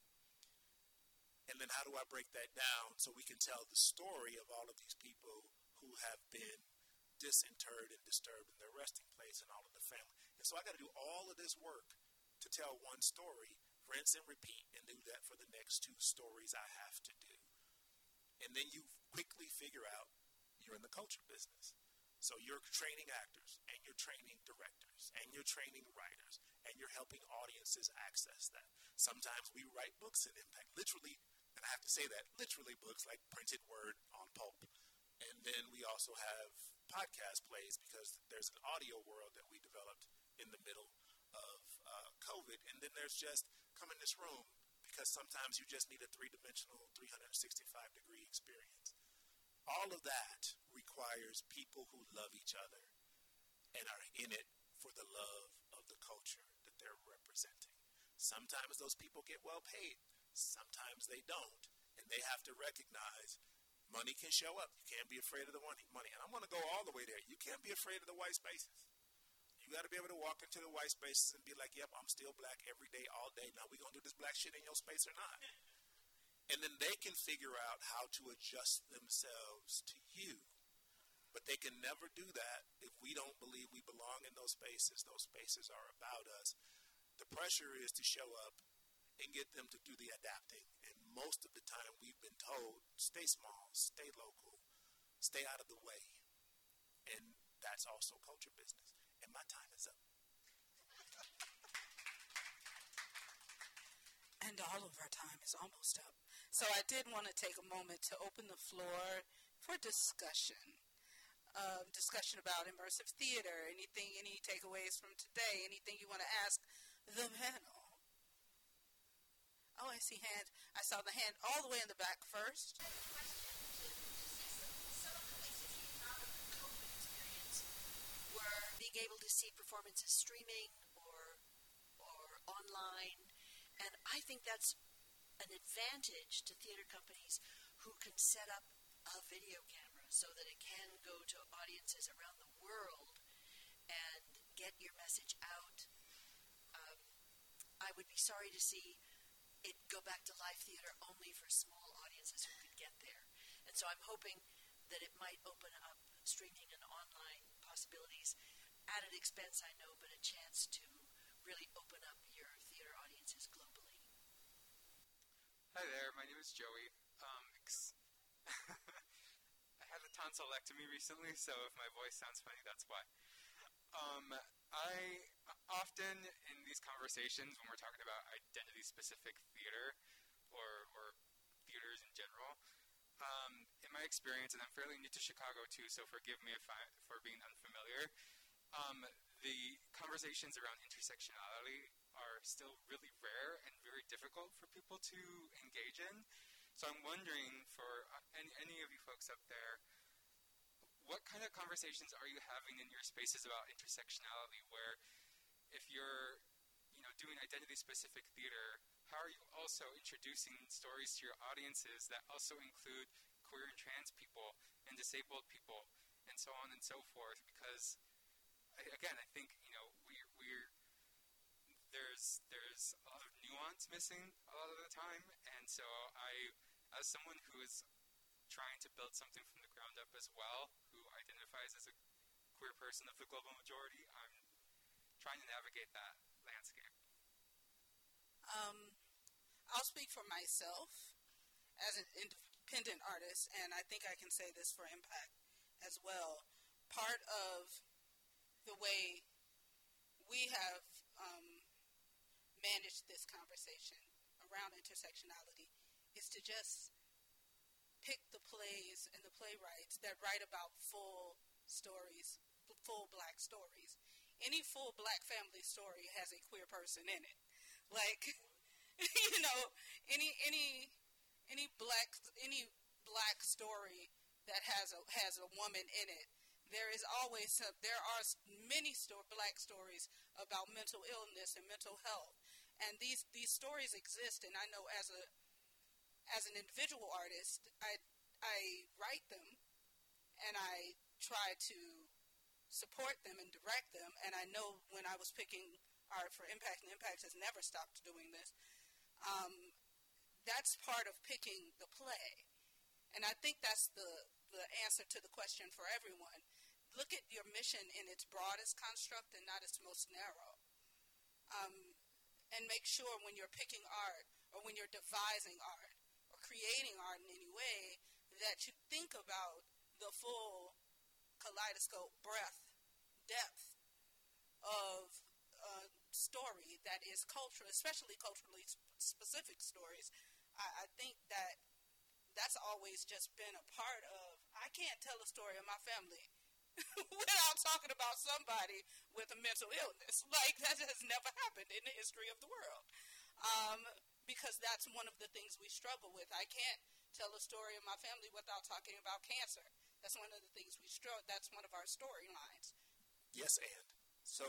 And then how do I break that down so we can tell the story of all of these people who have been disinterred and disturbed in their resting place and all of the family. And so I got to do all of this work to tell one story, rinse and repeat, and do that for the next two stories I have to do. And then you quickly figure out you're in the culture business. So you're training actors, and you're training directors, and you're training writers, and you're helping audiences access that. Sometimes we write books in impact, literally, and I have to say that, literally books like printed word on pulp. And then we also have podcast plays because there's an audio world that we developed in the middle of uh, COVID. And then there's just come in this room because sometimes you just need a three-dimensional, three hundred sixty-five degree experience. All of that requires people who love each other and are in it for the love of the culture that they're representing. Sometimes those people get well paid. Sometimes they don't. And they have to recognize money can show up. You can't be afraid of the money. money. And I'm going to go all the way there. You can't be afraid of the white spaces. You got to be able to walk into the white spaces and be like, yep, I'm still black every day, all day. Now we going to do this black shit in your space or not? And then they can figure out how to adjust themselves to you. But they can never do that if we don't believe we belong in those spaces. Those spaces are about us. The pressure is to show up and get them to do the adapting. And most of the time we've been told, stay small, stay local, stay out of the way. And that's also culture business. And my time is up. And all of our time is almost up. So I did want to take a moment to open the floor for discussion. Um, discussion about immersive theater, anything, any takeaways from today, anything you want to ask the panel. Oh, I see hand. I saw the hand all the way in the back first. Were being able to see performances streaming or or online, and I think that's an advantage to theater companies who can set up a video camera so that it can go to audiences around the world and get your message out. Um, I would be sorry to see it go back to live theater only for small audiences who could get there. And so I'm hoping that it might open up streaming and online possibilities at an expense, I know, but a chance to really open up your theater audiences globally. Hi there, my name is Joey. Um, ex- I had a tonsillectomy recently, so if my voice sounds funny, that's why. Um, I often, in these conversations, when we're talking about identity-specific theater, or, or theaters in general, um, in my experience, and I'm fairly new to Chicago too, so forgive me if I, for being unfamiliar, um, the conversations around intersectionality are still really rare and very difficult for people to engage in. So I'm wondering, for uh, any, any of you folks up there, what kind of conversations are you having in your spaces about intersectionality, where if you're, you know, doing identity-specific theater, how are you also introducing stories to your audiences that also include queer and trans people and disabled people and so on and so forth? Because, I, again, I think, you know, we, we're, there's, there's a lot of nuance missing a lot of the time, and so I, as someone who is trying to build something from the ground up as well, who identifies as a queer person of the global majority, I'm trying to navigate that landscape. Um, I'll speak for myself as an independent independent artist, and I think I can say this for Impact as well, part of the way we have um, managed this conversation around intersectionality is to just pick the plays and the playwrights that write about full stories, full black stories. Any full black family story has a queer person in it. Like, you know, any any any black any black story that has a has a woman in it, there is always some, there are many sto- black stories about mental illness and mental health, and these these stories exist. And I know as a as an individual artist, I I write them, and I try to support them and direct them. And I know when I was picking art for Impact, and Impact has never stopped doing this. Um, that's part of picking the play. And I think that's the, the answer to the question for everyone. Look at your mission in its broadest construct and not its most narrow. Um, and make sure when you're picking art or when you're devising art or creating art in any way that you think about the full kaleidoscope, breadth, depth of uh, story that is cultural, especially culturally sp- specific stories. I, I think that that's always just been a part of, I can't tell a story of my family without talking about somebody with a mental illness. Like, that has never happened in the history of the world. Um, because that's one of the things we struggle with. I can't tell a story of my family without talking about cancer. That's one of the things we struggle, that's one of our storylines. Yes, and so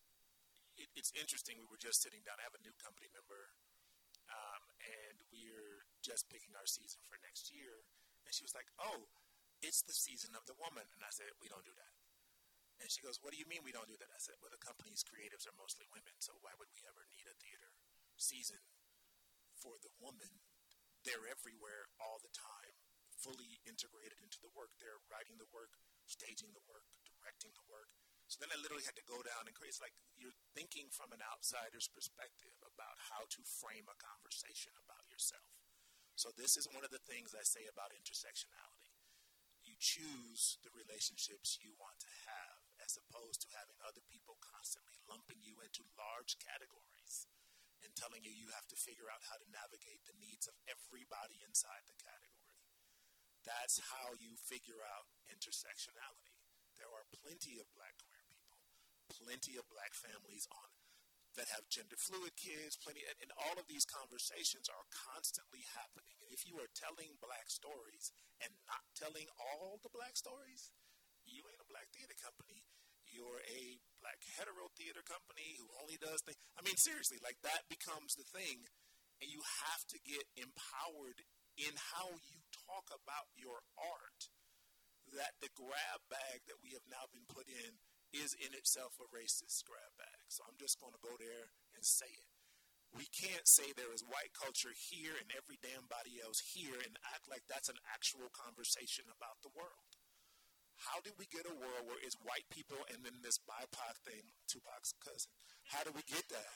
it, it's interesting. We were just sitting down. I have a new company member, um, and we're just picking our season for next year. And she was like, oh, it's the season of the woman. And I said, we don't do that. And she goes, what do you mean we don't do that? I said, well, the company's creatives are mostly women, so why would we ever need a theater season for the woman? They're everywhere all the time, fully integrated into the work. They're writing the work, staging the work, directing the work. So then I literally had to go down and create. It's like you're thinking from an outsider's perspective about how to frame a conversation about yourself. So this is one of the things I say about intersectionality. You choose the relationships you want to have as opposed to having other people constantly lumping you into large categories and telling you you have to figure out how to navigate the needs of everybody inside the category. That's how you figure out intersectionality. There are plenty of black queer people, plenty of black families on that have gender fluid kids, plenty, and, and all of these conversations are constantly happening. And if you are telling black stories and not telling all the black stories, you ain't a black theater company. You're a black hetero theater company who only does things. I mean, seriously, like that becomes the thing, and you have to get empowered in how you talk about your art. That the grab bag that we have now been put in is in itself a racist grab bag. So I'm just going to go there and say it. We can't say there is white culture here and every damn body else here and act like that's an actual conversation about the world. How did we get a world where it's white people and then this B I P O C thing, Tupac's cousin? How did we get that?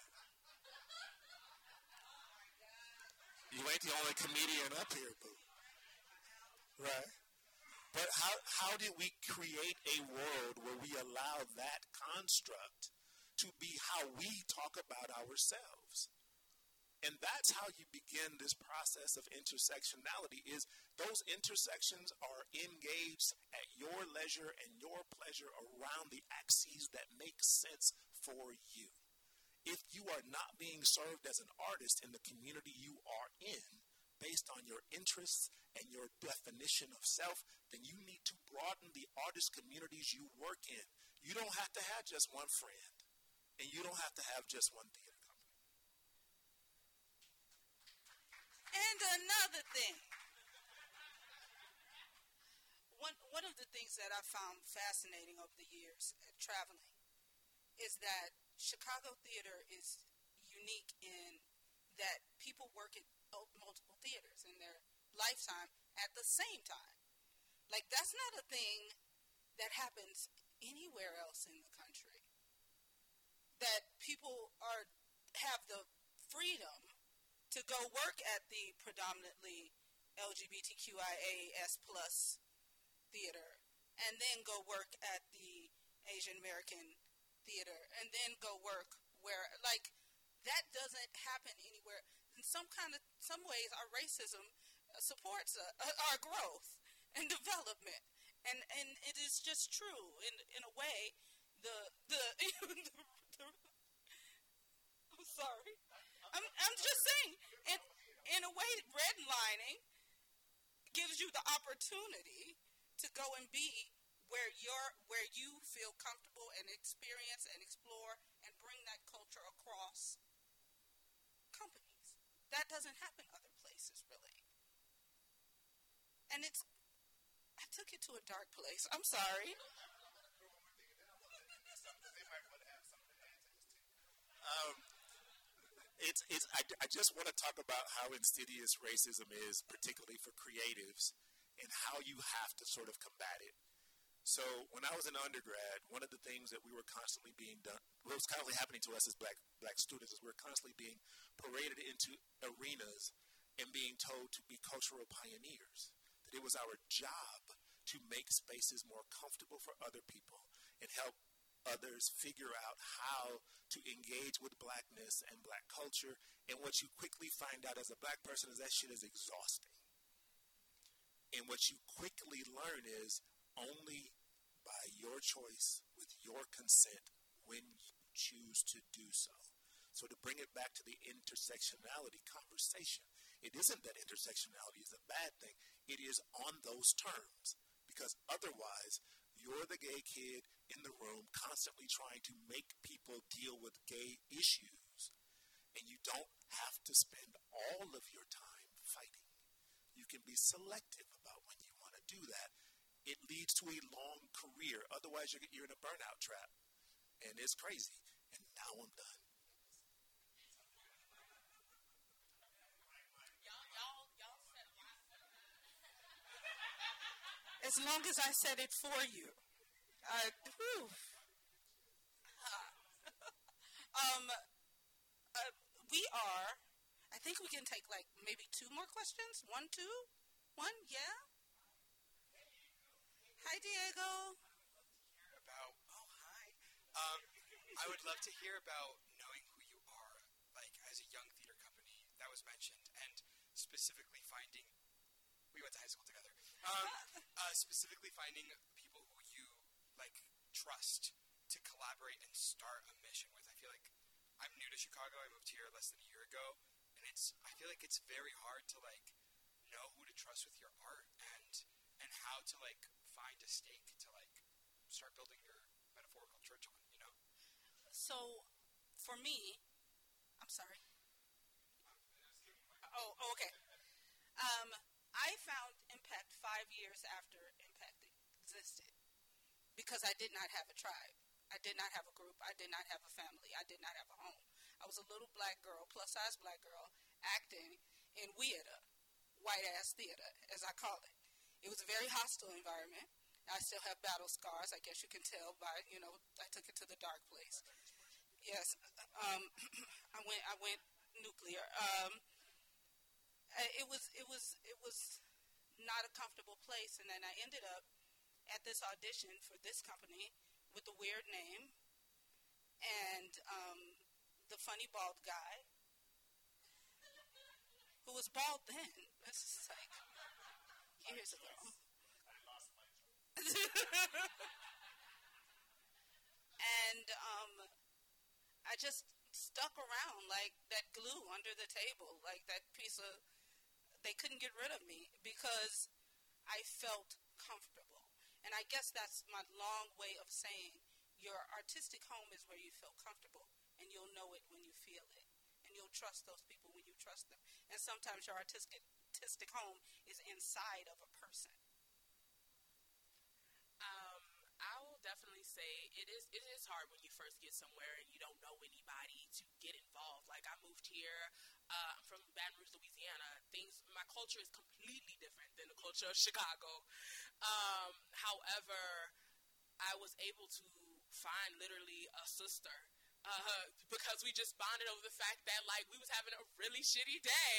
You ain't the only comedian up here, boo. Right? But how how did we create a world where we allow that construct to be how we talk about ourselves? And that's how you begin this process of intersectionality, is those intersections are engaged at your leisure and your pleasure around the axes that make sense for you. If you are not being served as an artist in the community you are in, based on your interests and your definition of self, then you need to broaden the artist communities you work in. You don't have to have just one friend, and you don't have to have just one theater company. And another thing, one, one of the things that I found fascinating over the years at traveling is that Chicago theater is unique in that people work at multiple theaters in their lifetime at the same time. Like, that's not a thing that happens anywhere else in the country. That people are have the freedom to go work at the predominantly L G B T Q I A S plus theater, and then go work at the Asian American theater, and then go work where, like, that doesn't happen anywhere. In some kind of, some ways, our racism uh, supports uh, our growth and development, and and it is just true in in a way. The the, the, the I'm sorry, I'm I'm just saying, in in a way, redlining gives you the opportunity to go and be where you're where you feel comfortable and experience and explore and bring that culture across companies. That doesn't happen other places, really. And it's, I took it to a dark place. I'm sorry. Um, it's it's. I, I just want to talk about how insidious racism is, particularly for creatives, and how you have to sort of combat it. So when I was an undergrad, one of the things that we were constantly being done, what was constantly happening to us as black black students, is we were constantly being paraded into arenas and being told to be cultural pioneers. That it was our job to make spaces more comfortable for other people and help others figure out how to engage with blackness and black culture. And what you quickly find out as a black person is that shit is exhausting. And what you quickly learn is only by your choice, with your consent, when you choose to do so. So to bring it back to the intersectionality conversation, it isn't that intersectionality is a bad thing. It is on those terms. Because otherwise, you're the gay kid in the room constantly trying to make people deal with gay issues. And you don't have to spend all of your time fighting. You can be selective about when you want to do that. It leads to a long career. Otherwise, you're, you're in a burnout trap. And it's crazy. And now I'm done. As long as I said it for you. Uh, whew. um, uh, we are, I think we can take like maybe two more questions. One, two? One, yeah? Hi, Diego. About, oh, hi. Um, I would love to hear about knowing who you are, like, as a young theater company. That was mentioned. And specifically finding, we went to high school together. Um, uh, specifically finding people who you, like, trust to collaborate and start a mission with. I feel like I'm new to Chicago. I moved here less than a year ago. And it's, I feel like it's very hard to, like, know who to trust with your art and and how to, like, find a stake to, like, start building your metaphorical church on, you know? So, for me, I'm sorry. Oh, oh okay. Um, I found Impact five years after Impact existed because I did not have a tribe. I did not have a group. I did not have a family. I did not have a home. I was a little black girl, plus-size black girl, acting in weirder, white-ass theater, as I call it. It was a very hostile environment. I still have battle scars. I guess you can tell by, you know, I took it to the dark place. Yes, um, I went. I went nuclear. Um, it was. It was. It was not a comfortable place, and then I ended up at this audition for this company with a weird name and um, the funny bald guy who was bald then. This is like years ago. And um, I just stuck around like that glue under the table, like that piece of, they couldn't get rid of me because I felt comfortable. And I guess that's my long way of saying your artistic home is where you feel comfortable, and you'll know it when you feel it. And you'll trust those people when you trust them. And sometimes your artistic, artistic home is inside of a person. Um, I will definitely say it is it is hard when you first get somewhere and you don't know anybody to get involved. Like, I moved here, uh, I'm from Baton Rouge, Louisiana. Things, my culture is completely different than the culture of Chicago. Um, however, I was able to find literally a sister Uh, because we just bonded over the fact that, like, we was having a really shitty day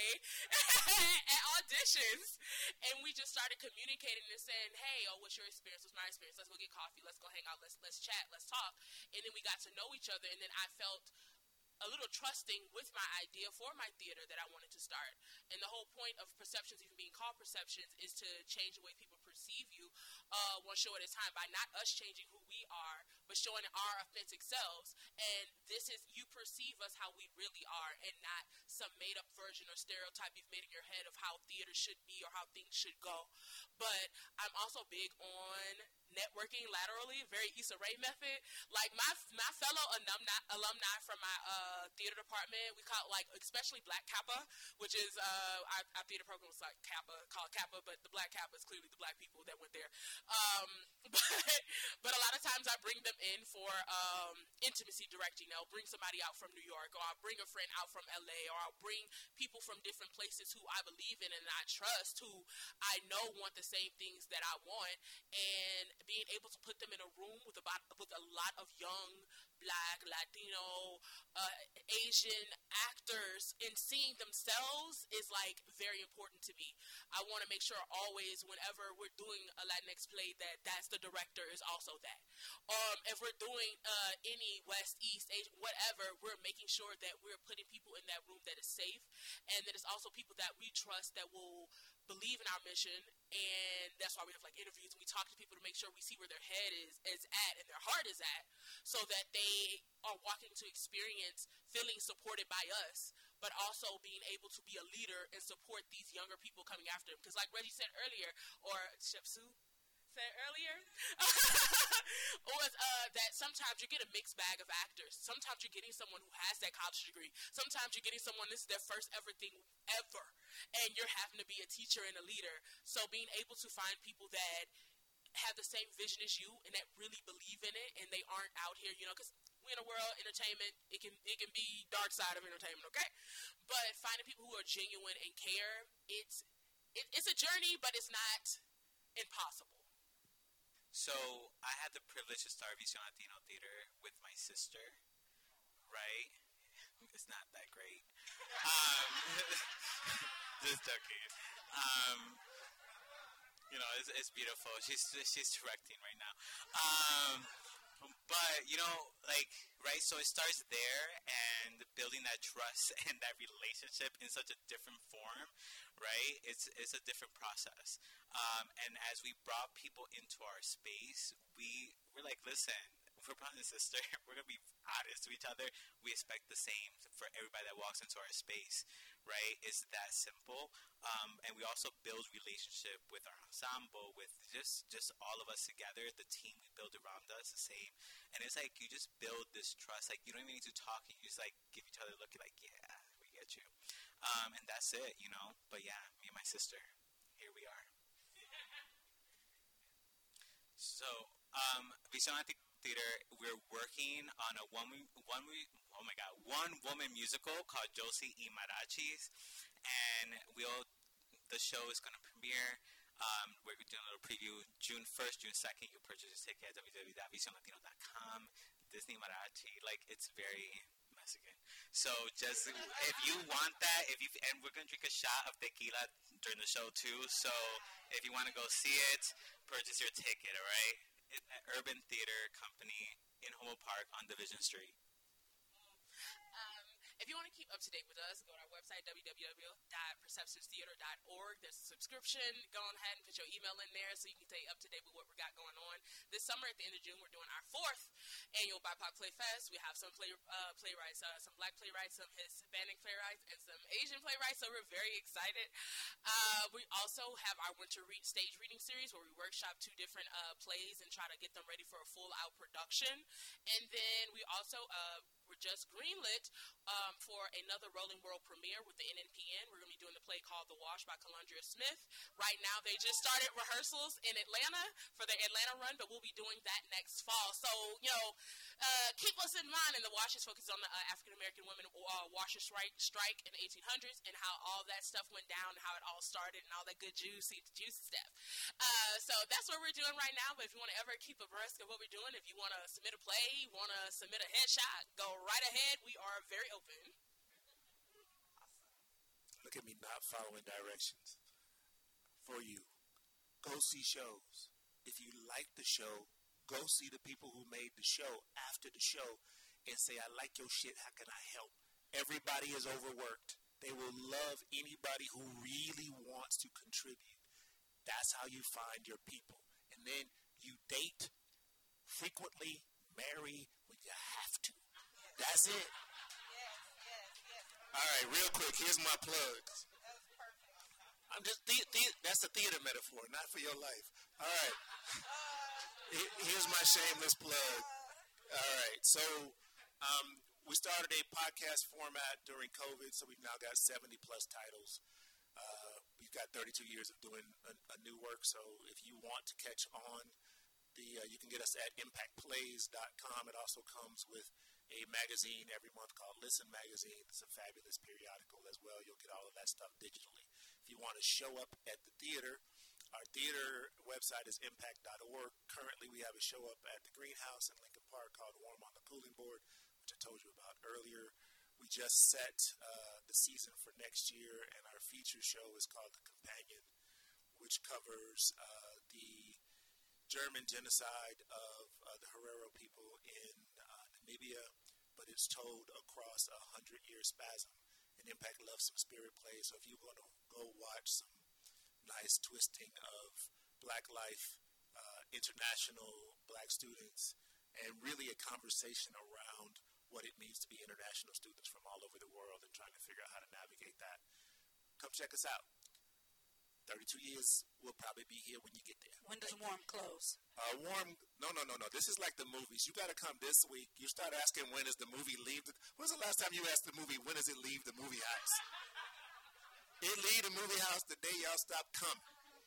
at auditions, and we just started communicating and saying, hey, oh, what's your experience? What's my experience? Let's go get coffee. Let's go hang out. Let's let's chat. Let's talk. And then we got to know each other, and then I felt a little trusting with my idea for my theater that I wanted to start. And the whole point of Perceptions, even being called Perceptions, is to change the way people perceive you uh, one show at a time by not us changing who we are, but showing our authentic selves. And this is, you perceive us how we really are and not some made-up version or stereotype you've made in your head of how theater should be or how things should go. But I'm also big on networking laterally, very Issa Rae method. Like, my my fellow alumni, alumni from my uh, theater department, we call it, like, especially Black Kappa, which is, uh, our, our theater program was like Kappa, called Kappa, but the Black Kappa is clearly the Black people that went there. Um, but, but a lot of times I bring them in for um, intimacy directing. I'll bring somebody out from New York, or I'll bring a friend out from L A, or I'll bring people from different places who I believe in and I trust, who I know want the same things that I want, and being able to put them in a room with about with a lot of young Black, Latino, uh, Asian actors and seeing themselves is, like, very important to me. I want to make sure always, whenever we're doing a Latinx play, that that's the director is also that. Um, if we're doing uh, any West, East, Asian, whatever, we're making sure that we're putting people in that room that is safe, and that it's also people that we trust that will believe in our mission. And that's why we have, like, interviews, and we talk to people to make sure we see where their head is, is at and their heart is at, so that they are walking to experience feeling supported by us, but also being able to be a leader and support these younger people coming after them. Because, like Reggie said earlier, or Chef Sue said earlier, was uh, that sometimes you get a mixed bag of actors. Sometimes you're getting someone who has that college degree. Sometimes you're getting someone, this is their first ever thing ever, and you're having to be a teacher and a leader. So being able to find people that have the same vision as you and that really believe in it, and they aren't out here, you know, because we in a world, entertainment, it can it can be dark side of entertainment, okay? But finding people who are genuine and care, it's it, it's a journey, but it's not impossible. So I had the privilege to start Vision Latino Theater with my sister, right? It's not that great. Um, just joking. Um, you know, it's, it's beautiful. She's she's directing right now. Um, but, you know, like, right, so it starts there, and building that trust and that relationship in such a different form, right, it's it's a different process. Um, and as we brought people into our space, we were like, listen, we're brother and sister. We're going to be honest to each other. We expect the same for everybody that walks into our space, right? It's that simple. Um, and we also build relationship with our ensemble, with just, just all of us together, the team we build around us, the same. And it's like you just build this trust. Like, you don't even need to talk. You just, like, give each other a look. You're like, yeah, we get you. Um, and that's it, you know. But, yeah, me and my sister, here we are. So, um, Vision Latino Theater, we're working on a one one oh my god one woman musical called Josie y Marachis, and we'll the show is gonna premiere. Um, we're doing a little preview June first, June second. You purchase your ticket at w w w dot vision latino dot com. Disney Marachi, like, it's very Mexican. So just if you want that, if you and we're gonna drink a shot of tequila during the show too. So if you want to go see it, purchase your ticket. All right. At Urban Theater Company in Homo Park on Division Street. Um, if you want to keep up to date with us, go to our website, w w w dot perceptions theater dot org. There's a subscription. Go on ahead and put your email in there so you can stay up to date with what we got going on. This summer, at the end of June, we're doing our fourth annual B I P O C Play Fest. We have some play, uh, playwrights, uh, some Black playwrights, some Hispanic playwrights, and some Asian playwrights, so we're very excited. Uh, we also have our winter re- stage reading series where we workshop two different uh, plays and try to get them ready for a full-out production. And then we also uh, were just greenlit um, for another Rolling World premiere with the N N P N. We're going to be doing the play called The Wash by Calandria Smith. Right now, they just started rehearsals in Atlanta for their Atlanta run, but we'll will be doing that next fall. So, you know, uh, keep us in mind. And the Wash is focused on the uh, African American women uh, washer strike, strike in the eighteen hundreds and how all that stuff went down, how it all started, and all that good juicy, juicy stuff. Uh, so that's what we're doing right now. But if you want to ever keep abreast of what we're doing, if you want to submit a play, you want to submit a headshot, go right ahead. We are very open. Look at me not following directions. For you, go see shows. If you like the show, go see the people who made the show after the show and say, I like your shit, how can I help? Everybody is overworked. They will love anybody who really wants to contribute. That's how you find your people. And then you date, frequently marry when you have to. That's it. All right, real quick, here's my plugs. I'm just the, the, that's a theater metaphor, not for your life. All right. Here's my shameless plug. All right. So um, we started a podcast format during COVID, so we've now got seventy plus titles. Uh, we've got thirty-two years of doing a, a new work. So if you want to catch on, the uh, you can get us at impact plays dot com. It also comes with a magazine every month called Listen Magazine. It's a fabulous periodical as well. You'll get all of that stuff digitally. If you want to show up at the theater, our theater website is impact dot org. Currently, we have a show up at the Greenhouse in Lincoln Park called Warm on the Cooling Board, which I told you about earlier. We just set uh, the season for next year, and our feature show is called The Companion, which covers uh, the German genocide of uh, the Herero people in uh, Namibia, but it's told across a hundred-year spasm. And Impact loves some spirit plays, so if you want to go watch some nice twisting of Black life, uh, international Black students, and really a conversation around what it means to be international students from all over the world and trying to figure out how to navigate that, come check us out. thirty-two years, we'll probably be here when you get there. When does Warm close? Uh, Warm, no, no, no, no. This is like the movies. You got to come this week. You start asking when does the movie leave. The, when's the last time you asked the movie, when does it leave the movie house? It leave the movie house the day y'all stop coming.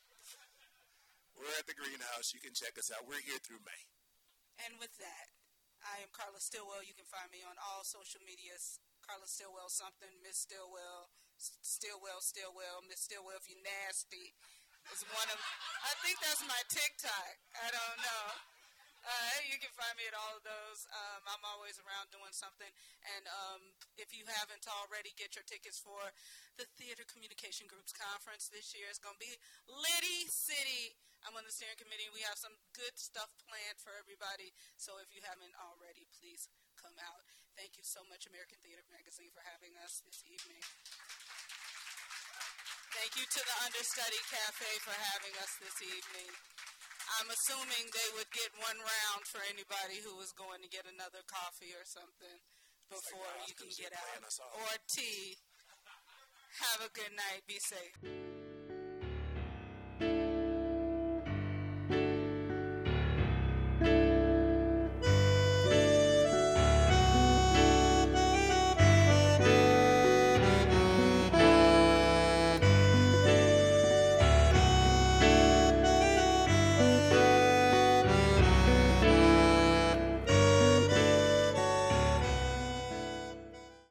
We're at the Greenhouse. You can check us out. We're here through May. And with that, I am Carla Stillwell. You can find me on all social medias. Carla Stillwell something, Miss Stillwell, Stillwell, Stillwell, Miss Stillwell if you nasty. Is one of, I think that's my TikTok. I don't know. Uh, you can find me at all of those. Um, I'm always around doing something. And um, if you haven't already, get your tickets for the Theater Communication Group's conference this year. It's going to be Liddy City. I'm on the steering committee. We have some good stuff planned for everybody. So if you haven't already, please come out. Thank you so much, American Theater Magazine, for having us this evening. Thank you to the Understudy Cafe for having us this evening. I'm assuming they would get one round for anybody who was going to get another coffee or something before like you can Oscars, get they're out. playing us off. Or tea. Have a good night. Be safe.